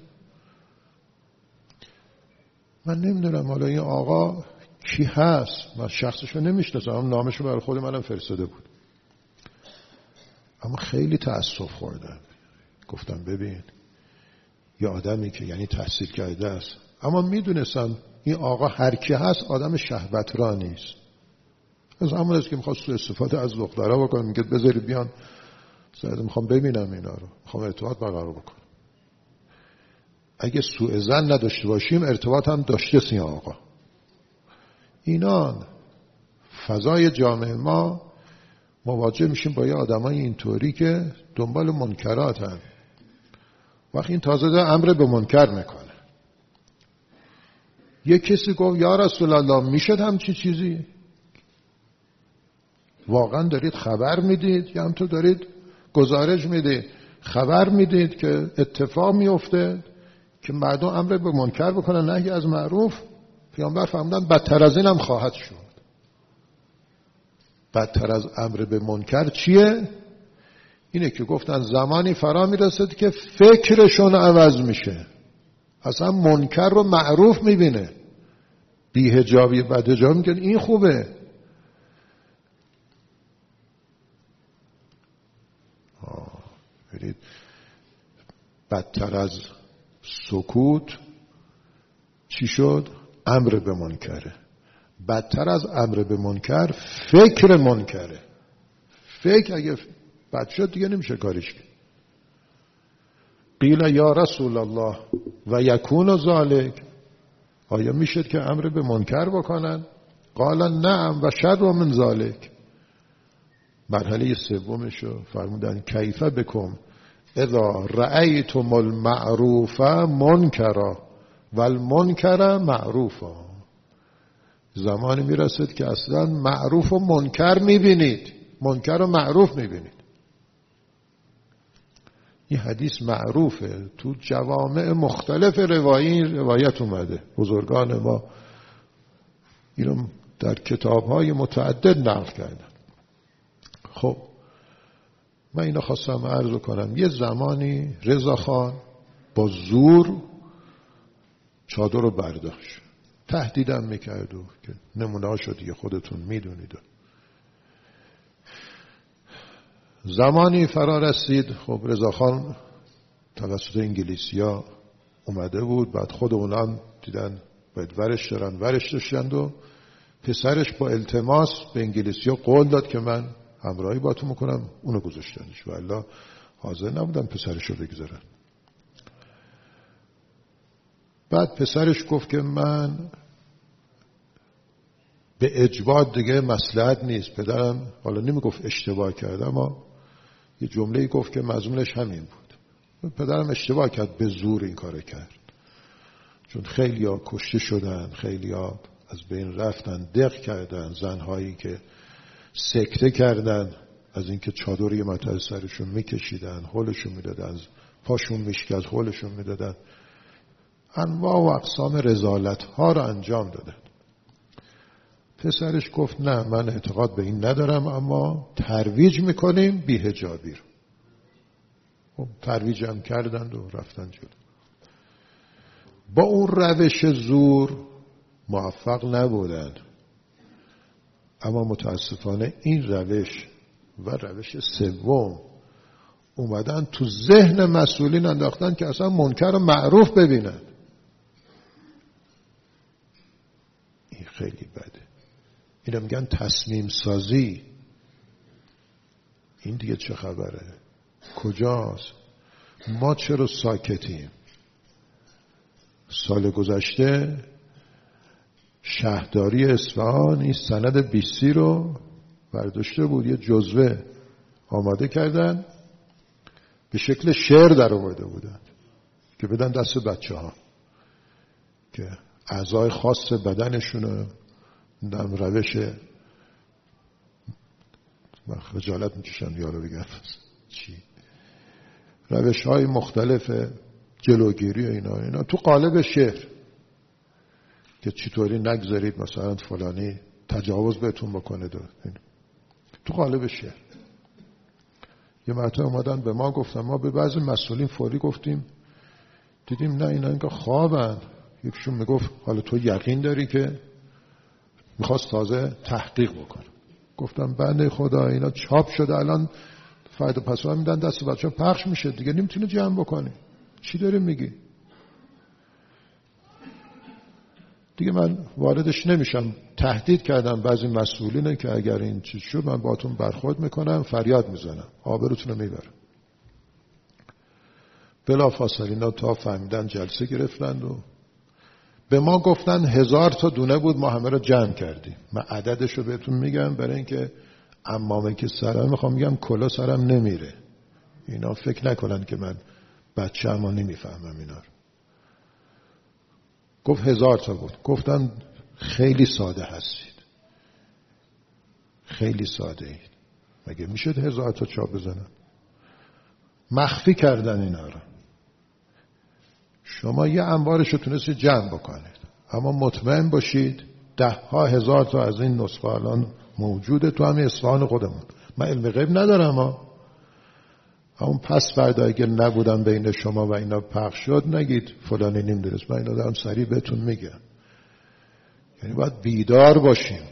من نمیدونم حالا این آقا کی هست، من شخصشو نمیشناسم، هم نامشو برای خود منم فرستاده بود، اما خیلی تأسف خوردم. گفتم ببین یه آدمی که یعنی تحصیل کرده است، اما میدونستم این آقا هر کی هست آدم شهوت را نیست. از همون است که میخواد سوء استفاده از دخترها بکنه، میگه بذارید بیان زیاده میخوام ببینم اینا رو، میخوام ارتباط برقرار بکنم. اگه سوء ظن نداشته باشیم ارتباط هم داشته این آقا. اینان فضای جامعه ما مواجه میشیم با یه آدمای اینطوری که دنبال منکرات هم. وقتی این تازه ده امر به منکر میکنه. یه کسی گفت یا رسول الله میشد همچی چیزی؟ واقعا دارید خبر میدید یا هم تو دارید گزارش میدید؟ خبر میدید که اتفاق میفته که مردم امر به منکر بکنن، نهی از معروف. پیامبر فرمودن بدتر از این هم خواهد شد. بدتر از امر به منکر چیه؟ اینه که گفتن زمانی فرا میرسد که فکرشون عوض میشه، اصلا منکر رو معروف میبینه، بی‌حجابی بدحجابی میگن این خوبه. برید بدتر از سکوت چی شد؟ امر به منکره. بدتر از امر به منکر فکر منکره. فکر اگه بد شد دیگه نمیشه کاریش کرد. قیل یا رسول الله و یکون ذالک، آیا میشد که امر به منکر بکنن؟ قال نعم و شر من ذالک. مرحله سومشو فرمودن کیف بکم اذا رأیتم المعروف منکرا والمنکر معروفا. زمانی میرسد که اصلا معروف و منکر میبینید، منکر و معروف میبینید. این حدیث معروفه، تو جوامع مختلف روایی روایت اومده، بزرگان ما اینو در کتاب‌های متعدد نقل کردن. خب من اینو خواستم عرض کنم. یه زمانی رضا خان با زور چادر رو برداشت، تهدیدم میکرد و که نمونه ها شد دیگه خودتون میدونید. زمانی فرا رسید، خب رضا خان توسط انگلیسیا اومده بود، بعد خود اونم دیدن باید ورش دارن ورش داشتند و پسرش با التماس به انگلیسیا قول داد که من همراهی با تو میکنم، اونو گذاشتنش و الا حاضر نبودن پسرش رو بگذارن. بعد پسرش گفت که من به اجبار دیگه مصلحت نیست. پدرم حالا نمیگفت اشتباه کرد، اما یه جمله‌ای گفت که مضمونش همین بود. پدرم اشتباه کرد به زور این کار کرد، چون خیلی ها کشته شدن، خیلی ها از بین رفتن، دق کردن، زنهایی که سکته کردن از اینکه چادری متر سرشون میکشیدن، حولشون میدادن، پاشون میشکست، حولشون میدادن، انواع و اقسام رذالت ها رو انجام دادن. پسرش گفت نه من اعتقاد به این ندارم، اما ترویج میکنیم بی‌حجابی رو. خب ترویج هم کردند و رفتن جلو. با اون روش زور موفق نبودند، اما متاسفانه این روش و روش سوم اومدن تو ذهن مسئولین انداختن که اصلا منکر و معروف ببینن. این خیلی بده. اینا میگن تصمیم سازی. این دیگه چه خبره؟ کجاست؟ ما چرا ساکتیم؟ سال گذشته شهرداری اصفهان این سند بیستی رو برداشته بود، یه جزوه آماده کردن، به شکل شعر در آورده بودن که بدن دست بچه ها که اعضای خاص بدنشون رو دم روش خجالت میکشن یارو بگن چی روش های مختلف جلوگیری اینا اینا تو قالب شعر که چطوری نگذارید مثلا فلانی تجاوز بهتون بکنه دو. تو قالب شعر یه مرتبه اومدن به ما گفتن، ما به بعضی مسئولین فوری گفتیم دیدیم نه اینا اینگاه خوابن. یکشون میگفت حالا تو یقین داری که میخواست تازه تحقیق بکنه. گفتم بنده خدا اینا چاپ شده الان فردا پسوها میدن دست بچه ها پخش میشه دیگه نمیتونه جمع بکنی. چی داری میگی؟ دیگه من واردش نمیشم. تهدید کردم بعضی مسئولینه که اگر این چیز شد من باهاتون برخورد میکنم، فریاد میزنم، آبروتون رو میبرم. بلا فاصله اینا تا فهمیدن جلسه گرفتند و به ما گفتن هزار تا دونه بود، ما همه رو جمع کردیم. من عددش رو بهتون میگم برای اینکه عمامه که سرم میخوام میگم کلا سرم نمیره، اینا فکر نکنن که من بچه اما نمیفهمم اینا رو. گفت هزار تا بود. گفتن خیلی ساده هستید، خیلی ساده اید، مگه میشد هزار تا چاپ بزنن؟ مخفی کردن اینا رو. شما یه انبارش رو تونستید جمع بکنید، اما مطمئن باشید ده ها هزار تا از این نسخه الان موجوده تو همین اصفهان خودمون. من علم غیب ندارم ها. همون پس فردا اگر نبودم بین شما و اینا پخش شد نگید فلانی نمیدونست. من اینا دارم سریع بهتون میگم. یعنی باید بیدار باشیم.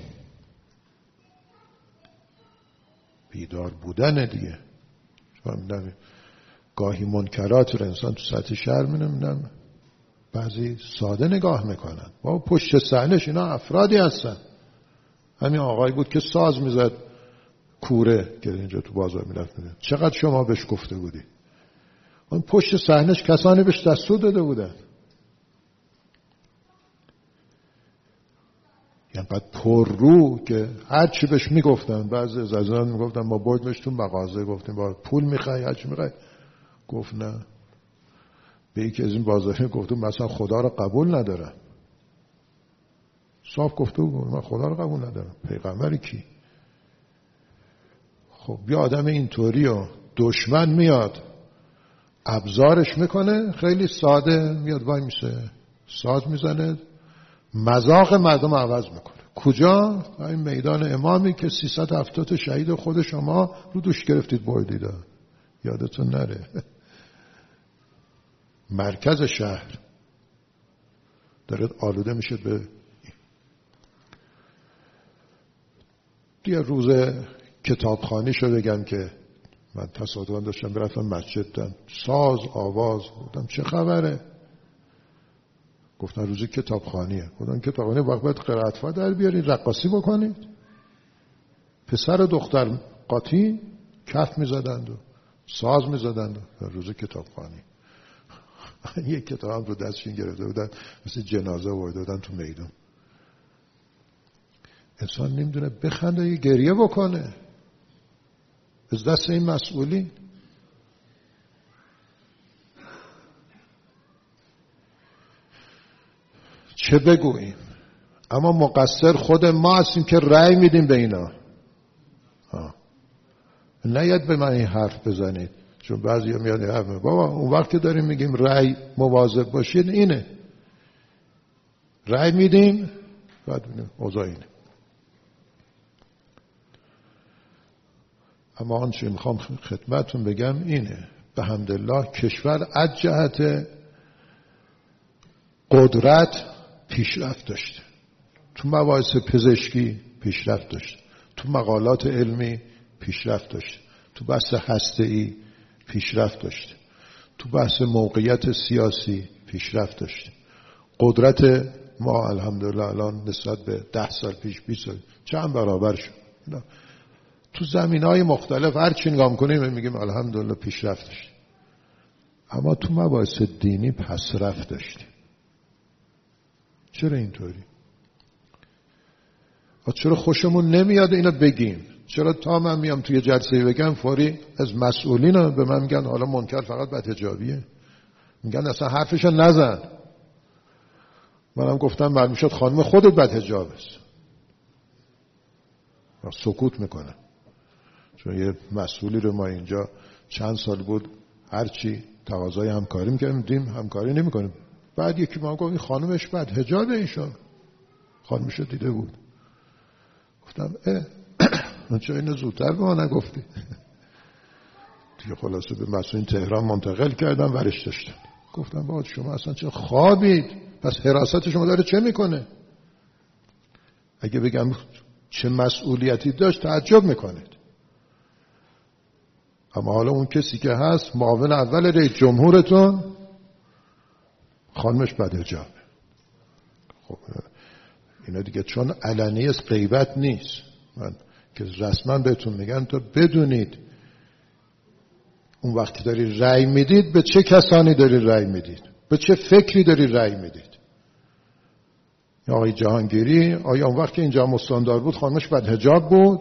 بیدار بودن دیگه. چون گاهی منکرات رو انسان تو سطح شهر می‌بینم بعضی ساده نگاه میکنن. با پشت صحنه‌ش اینا افرادی هستن. همین آقایی بود که ساز میزد کوره که اینجا تو بازار میرفت. چقدر شما بهش گفته بودی؟ اون پشت صحنه‌اش کسانی بهش دستور داده بودن. یعنی بعد پر رو که هر چی بهش میگفتن، بعضی از عزیزان میگفتن ما بردیمش تو مغازه، گفتیم با پول میخوای هر چی میخوای؟ گفت نه. به یکی از این بازاری گفتم مثلا خدا رو قبول ندارم. صاف گفته بود من خدا رو قبول ندارم. پیغمبر کی؟ خب یه آدم اینطوری و دشمن میاد ابزارش میکنه، خیلی ساده میاد وای میشه ساز میزنه، مذاق مردم عوض میکنه. کجا؟ این میدان امامی که سیصد و هفتاد شهید خود شما رو دوش گرفتید بردید، یادتون نره. مرکز شهر داره آلوده میشه به دیگه. روز کتابخوانی شو بگم که من تصادفاً داشتم برفتم مسجد دم ساز آواز بودم چه خبره؟ گفتن روز کتابخوانیه. گفتن کتابخوانی وقت باید قرائت‌ها در بیارید، رقاصی بکنید. پسر و دختر قاطی کف میزدند و ساز میزدند و روز کتابخوانی. یک کتاب هم رو دستشون گرفته بودن مثل جنازه ورده بودن تو میدون. انسان نمیدونه بخنده یا گریه بکنه از دست این مسئولین. چه بگوییم؟ اما مقصر خود ما هستیم که رأی میدیم به اینا. نیاد به من این حرف بزنید، چون بعضی ها میاد حرف میزنید. بابا اون وقت که داریم میگیم رأی مواظب باشید اینه، رأی میدیم بعد اوضاع اینه. اما آنچه میخوام خدمتتون بگم اینه، به حمدالله کشور از جهت قدرت پیشرفت داشته، تو مباحث پزشکی پیشرفت داشته، تو مقالات علمی پیشرفت داشته، تو بحث هسته‌ای پیشرفت داشته، تو بحث موقعیت سیاسی پیشرفت داشته. قدرت ما الحمدلله الان نسبت به ده سال پیش بیست سال چند برابر شد. تو زمینهای مختلف هر چی نگاه کنیم میگیم الحمدلله پیشرفت داشته. اما تو مباحث دینی پسرفت داشته. چرا اینطوری؟ چرا خوشمون نمیاد اینو بگیم؟ چرا تا من میام توی جلسه بگم فوری از مسئولین به من میگن حالا منکر فقط بدحجابیه، میگن اصلا حرفشو نزن. منم گفتم معلوم شد خانم خودت بدحجاب است، سکوت میکنه. چون یه مسئولی رو ما اینجا چند سال بود هرچی تقاضای همکاری میکردیم همکاری نمیکنیم. بعد یکی ما گفت این خانمش بدحجابه، ایشون خانمشو دیده بود. گفتم اه چرا اینو زودتر به ما نگفتی؟ دیگه خلاصه به مسئولین تهران منتقل کردم ورش داشتن. گفتم باید شما اصلا چه خوابید؟ پس حراست شما داره چه میکنه؟ اگه بگم چه مسئولیتی داشت تعجب میکنید. اما حالا اون کسی که هست معاون اول رئیس جمهورتون خانمش بدحجابه. خب اینا دیگه چون علنی است غیبت نیست. من که رسما بهتون میگن تا بدونید اون وقتی داری رأی میدید به چه کسانی داری رأی میدید، به چه فکری داری رأی میدید. آقای جهانگیری آیا اون وقت که اینجا مستاندار بود خانمش بدحجاب بود؟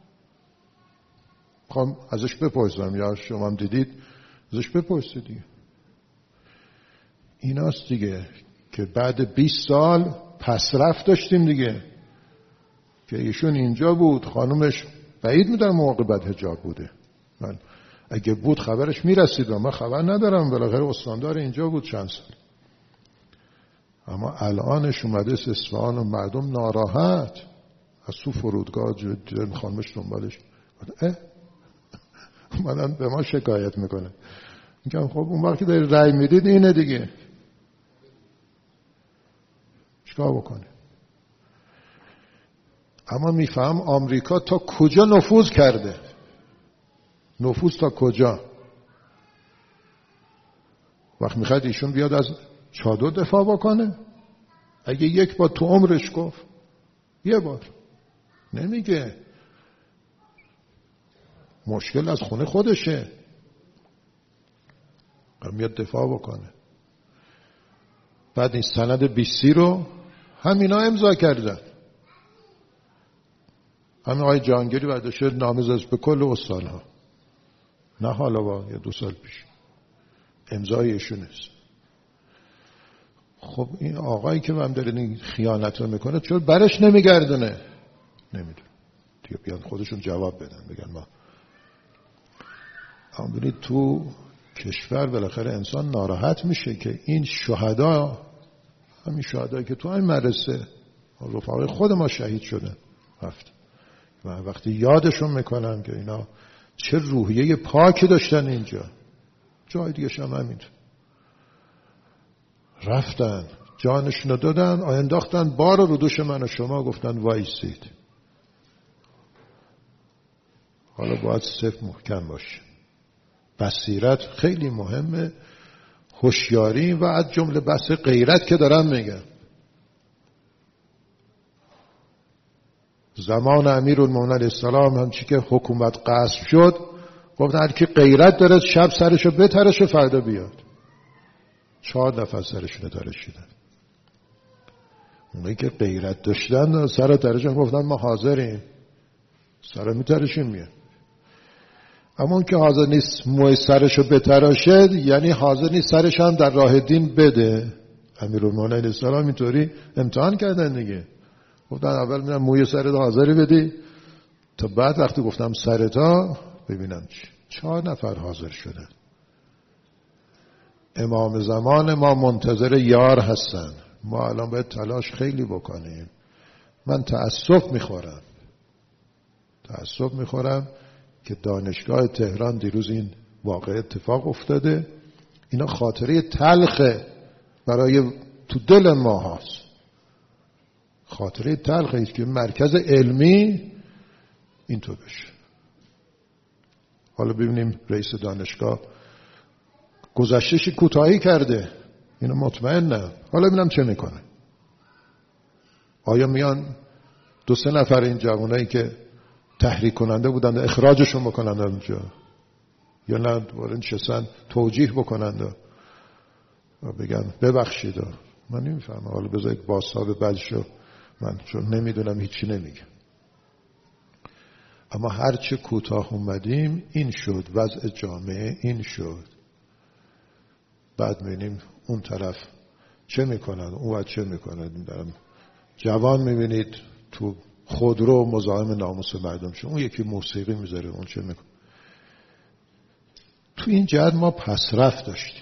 خواهم ازش بپرسم، یا شما هم دیدید ازش بپرسید دیگه. ایناست دیگه که بعد بیست سال پسرفت داشتیم دیگه، که ایشون اینجا بود خانمش بعید میدونم موقع بدحجاب بوده. من اگه بود خبرش میرسید و من خبر ندارم، بالاخره استاندار اینجا بود چند سال. اما الانش اومده اصفهان و مردم ناراحت از تو فرودگاه دیدن خانمش دنبالش اه اومدن به ما شکایت میکنه. میگم خب اون وقتی داری رأی میدید اینه دیگه، چیکار بکنه؟ اما میفهم آمریکا تا کجا نفوذ کرده، نفوذ تا کجا. وقت میخواد ایشون بیاد از چادر دفاع بکنه، اگه یک بار تو عمرش گفت، یه بار نمیگه، مشکل از خونه خودشه، میاد دفاع بکنه. بعد این سند بیستی رو همینا امضا کردن، همین آقای جهانگیری برداشته نامزد به کل استان‌ها، نه حالا با یه دو سال پیش امضای ایشون است. خب این آقایی که من داره این خیانت رو میکنه چرا برش نمیگردونه؟ نمیدونه دیگه، بیان خودشون جواب بدن بگن ما. اما ببینید تو کشور بالاخره انسان ناراحت میشه که این شهدا، همین شهدایی که تو این مدرسه رفقای خود ما شهید شدن رفت، و وقتی یادشون میکنم که اینا چه روحیه پاکی داشتن اینجا، جای دیگه شما همینطور رفتن جانشون رو دادن، انداختن بار رو دوش من و شما، گفتن وایسید. حالا باید صف محکم باشه. بصیرت خیلی مهمه، هوشیاری، و از جمله بحث غیرت که دارم میگم. زمان امیرالمومنین علیه السلام همچی که حکومت غصب شد گفتن هر کی غیرت داره شب سرشو بترشه فردا بیاد. چهار نفر سرشون ترشیدن. اونایی که غیرت داشتن سر ترشون گفتن ما حاضریم، سر میترشیم میاد. اما اون که حاضر نیست موی سرشو بتراشه یعنی حاضر نیست سرش هم در راه دین بده، امیرالمومنین علیه السلام اینطوری امتحان کردن دیگه. گفتن اول میرم موی سرت حاضری بدی تا بعد وقتی گفتم سرتا ببینم چی. چهار نفر حاضر شدن. امام زمان ما منتظر یار هستن. ما الان باید تلاش خیلی بکنیم. من تأسف میخورم تأسف میخورم که دانشگاه تهران دیروز این واقع اتفاق افتاده. اینا خاطره تلخه برای تو دل ما هست. خاطره تلخه که مرکز علمی اینطور بشه. حالا ببینیم رئیس دانشگاه گذشته‌اش کوتاهی کرده، اینو مطمئنم. حالا ببینم چه میکنه. آیا میان دو سه نفر این جوانایی که تحریک کننده بودند اخراجشون بکنند اونجا، یا نه دوباره نشستن توجیه بکنند و بگن ببخشید؟ من نمیفهمم. حالا بذارید بازتاب بعدشو، من چون نمیدونم هیچی نمیگم. اما هرچه کوتاه اومدیم این شد، وضع جامعه این شد. بعد میبینیم اون طرف چه میکنن، اون وقت چه میکنن. جوان میبینید تو خودرو مزاحم ناموس مردم شد، اون یکی موسیقی میذاره، اون چه میکنه. تو این جهت ما پسرفت داشتیم.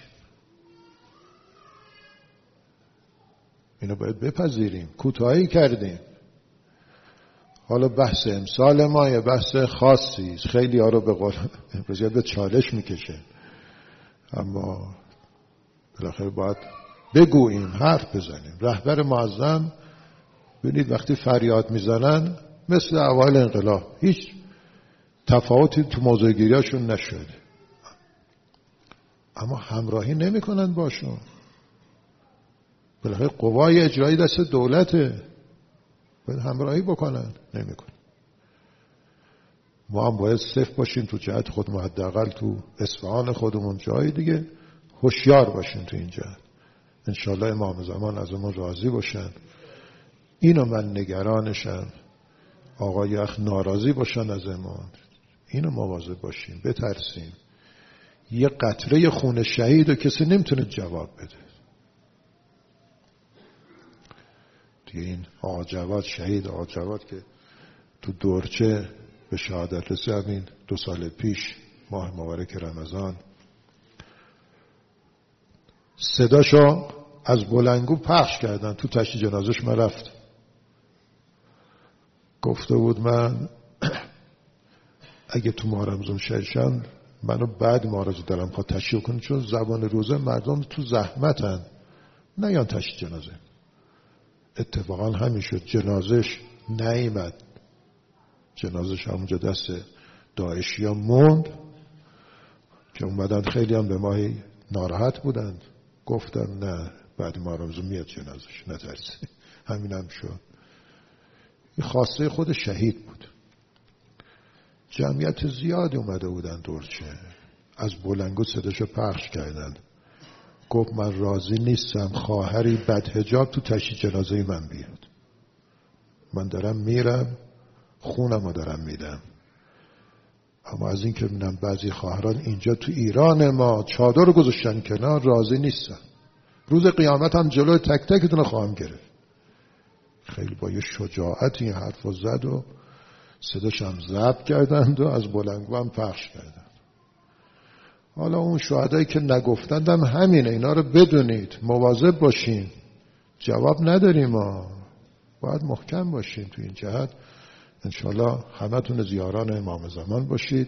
اینو باید بپذیریم. کوتاهی کردیم. حالا بحث امسال ما یه بحث خاصی، خیلی ها رو به قول امروزی به چالش میکشه، اما بالاخره باید بگوییم، حرف بزنیم. رهبر معظم ببینید وقتی فریاد میزنن مثل اوایل انقلاب هیچ تفاوتی تو موضوع گیریاشون نشده، اما همراهی نمیکنن باشون. بالاخره قوای اجرایی دست دولته، باید همراهی بکنن، نمیکنن. ما هم باید صفر باشیم تو جهت خودمون، حداقل تو اصفهان خودمون، جای دیگه هوشیار باشیم تو این جهت. انشالله امام زمان از ما راضی باشن. اینو من نگرانشم. آقای اخ ناراضی باشن از امام. اینو مواظب باشیم، بترسیم. یه قطره خون شهید و کسی نمیتونه جواب بده. دیگه این آقا جواد شهید، آقا جواد که تو دورچه به شهادت رسید همین دو سال پیش ماه مبارک رمضان، صداشو از بلنگو پخش کردن. تو تشییع جنازش من رفت، گفته بود من اگه تو ماه رمضان شهید شم منو بعد ماه دارم پا تشییع کنم، چون زبان روزه مردم تو زحمتن، نه یان تشییع جنازه. اتفاقا همین شد، جنازش نیامد، جنازش همونجا دست داعشی ها موند که اومدن. خیلی هم به ما ناراحت بودند، گفتم نه بعد ما رمضان میاد جنازش، نترسی. همین هم شد. این خواسته خود شهید بود. جمعیت زیادی اومده بودن دورچه، از بلنگو صداشو پخش کردن. گفت من راضی نیستم خواهری بدحجاب تو تشییع جنازه من بیاد. من دارم میرم، خونمو دارم میدم، اما از این که ببینم بعضی خواهران اینجا تو ایران ما چادر رو گذاشتن کنار، راضی نیستم. روز قیامت هم جلوی تک تکتون خواهم گرفت. خیلی با یه شجاعت این حرفو زد و صداش هم ضبط کردند و از بلنگو هم پخش کردند. حالا اون شهدایی که نگفتندم همینه. اینا رو بدونید، مواظب باشین. جواب نداریم ما، باید محکم باشیم تو این جهت. انشالله همتون زیاران امام زمان باشید.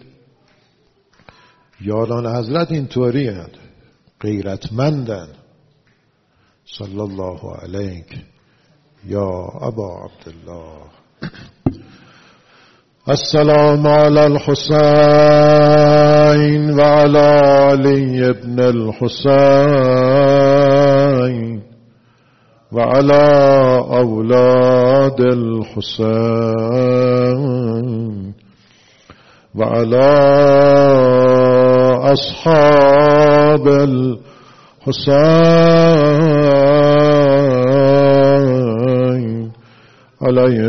یاران حضرت اینطوری هست، غیرتمندن. صلی الله علیک یا ابا عبدالله. السلام علی الحسین و علی علی ابن الحسین و علی اولاد الحسین و علی اصحاب الحسین علیه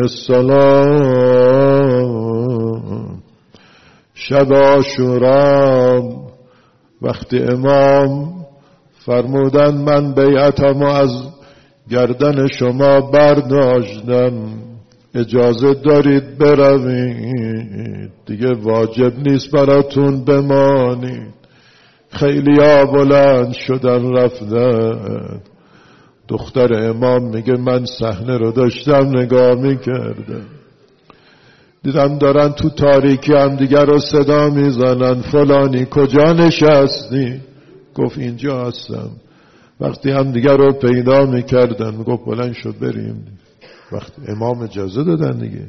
السلام. شب عاشورا وقتی امام فرمودن من بیعتم از گردن شما برداشتم، اجازه دارید بروید، دیگه واجب نیست براتون بمانید. خیلی ها بلند شدن رفتن. دختر امام میگه من صحنه رو داشتم نگاه میکردم، دیدم دارن تو تاریکی هم دیگر رو صدا میزنن، فلانی کجا نشستی؟ گفت اینجا هستم. وقتی هم دیگر رو پیدا میکردن گفت بلند شد بریم. وقتی امام اجازه دادن دیگه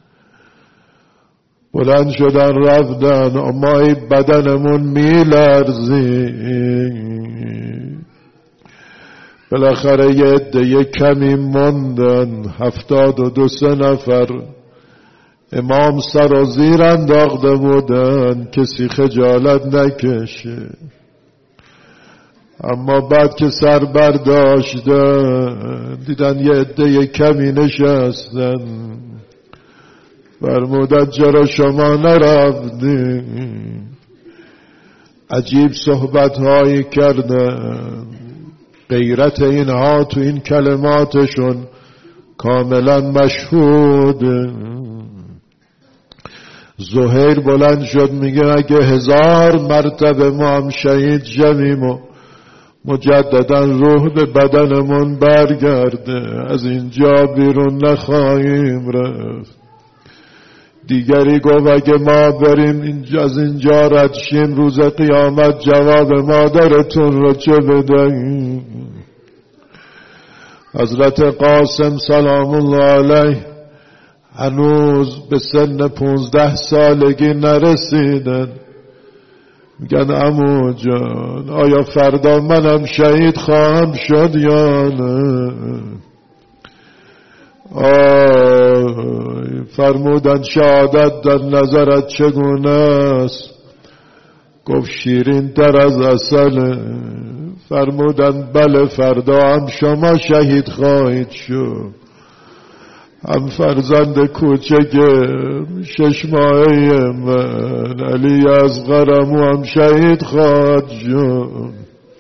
بلند شدن رفتن. اما بدنمون میلرزی. بالاخره یه عده کمی موندن، هفتاد و دو سه نفر. امام سر و زیر انداخته بودن کسی خجالت نکشه. اما بعد که سر برداشتن دیدن یه عده کمی نشستن. فرمودن چرا شما نرفتین؟ عجیب صحبت هایی کردن. غیرت اینها تو این کلماتشون کاملا مشهود. زهیر بلند شد میگه اگه هزار مرتبه ما هم شهید شویم و مجددا روح به بدنمون برگرده، از اینجا بیرون نخواهیم رفت. دیگری گفت اگه ما بریم اینجا از اینجا رد شیم روز قیامت جواب مادرتون رو چه بدهیم؟ حضرت قاسم سلام الله علیه هنوز به سن پونزده سالگی نرسیدن. میگن عمو جان آیا فردا منم شهید خواهم شد یا نه؟ آه فرمودن شهادت در نظرت چگونه است؟ گفت شیرین تر از عسل. فرمودن بله فردا هم شما شهید خواهید شد. هم فرزند کوچک شش ماهه من علی اصغرم هم شهید خواهد شد.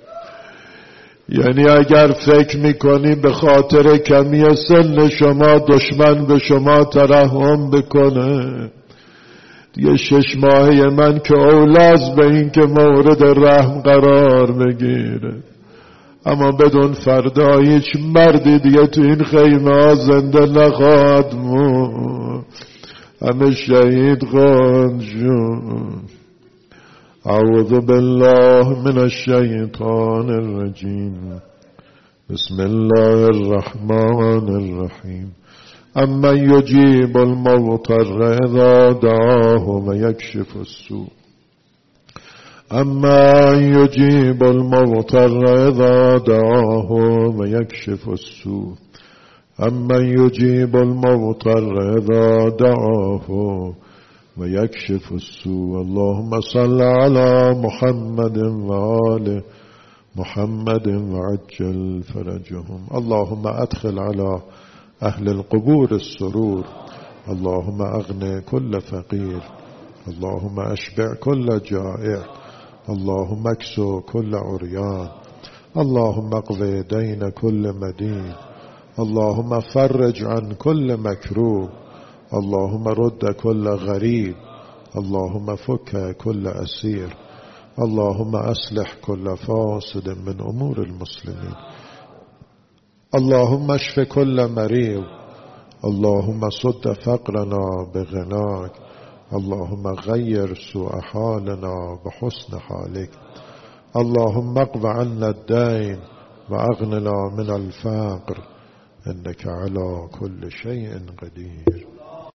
یعنی اگر فکر میکنی به خاطر کمی سن شما دشمن به شما ترحم بکنه، دیگه شش ماهه من که اولاز به این که مورد رحم قرار بگیره. اما بدون فردا هیچ مردی دیگه تو این خیمه ها زنده نخواهد موند، همه شهید خواهند شد. اعوذ بالله من الشیطان الرجیم. بسم الله الرحمن الرحیم. امن یجیب المضطر اذا دعاه و یکشف السوء. اما یجیب المضطر اذا دعاه و یکشف السوء. اما یجیب المضطر اذا دعاه و یکشف السوء. اللهم صل علی محمد و آل محمد و عجل فرجهم. اللهم ادخل على اهل القبور السرور. اللهم اغن كل فقير. اللهم اشبع كل جائع. اللهم اكسو كل عريان. اللهم اقض دين كل مدين. اللهم فرج عن كل مكروب. اللهم رد كل غريب. اللهم فك كل أسير. اللهم أصلح كل فاسد من أمور المسلمين. اللهم اشف كل مريض. اللهم صد فقرنا بغناك. اللهم غير سوء حالنا بحسن حالك. اللهم اقض عنا الدين وأغننا من الفقر إنك على كل شيء قدير.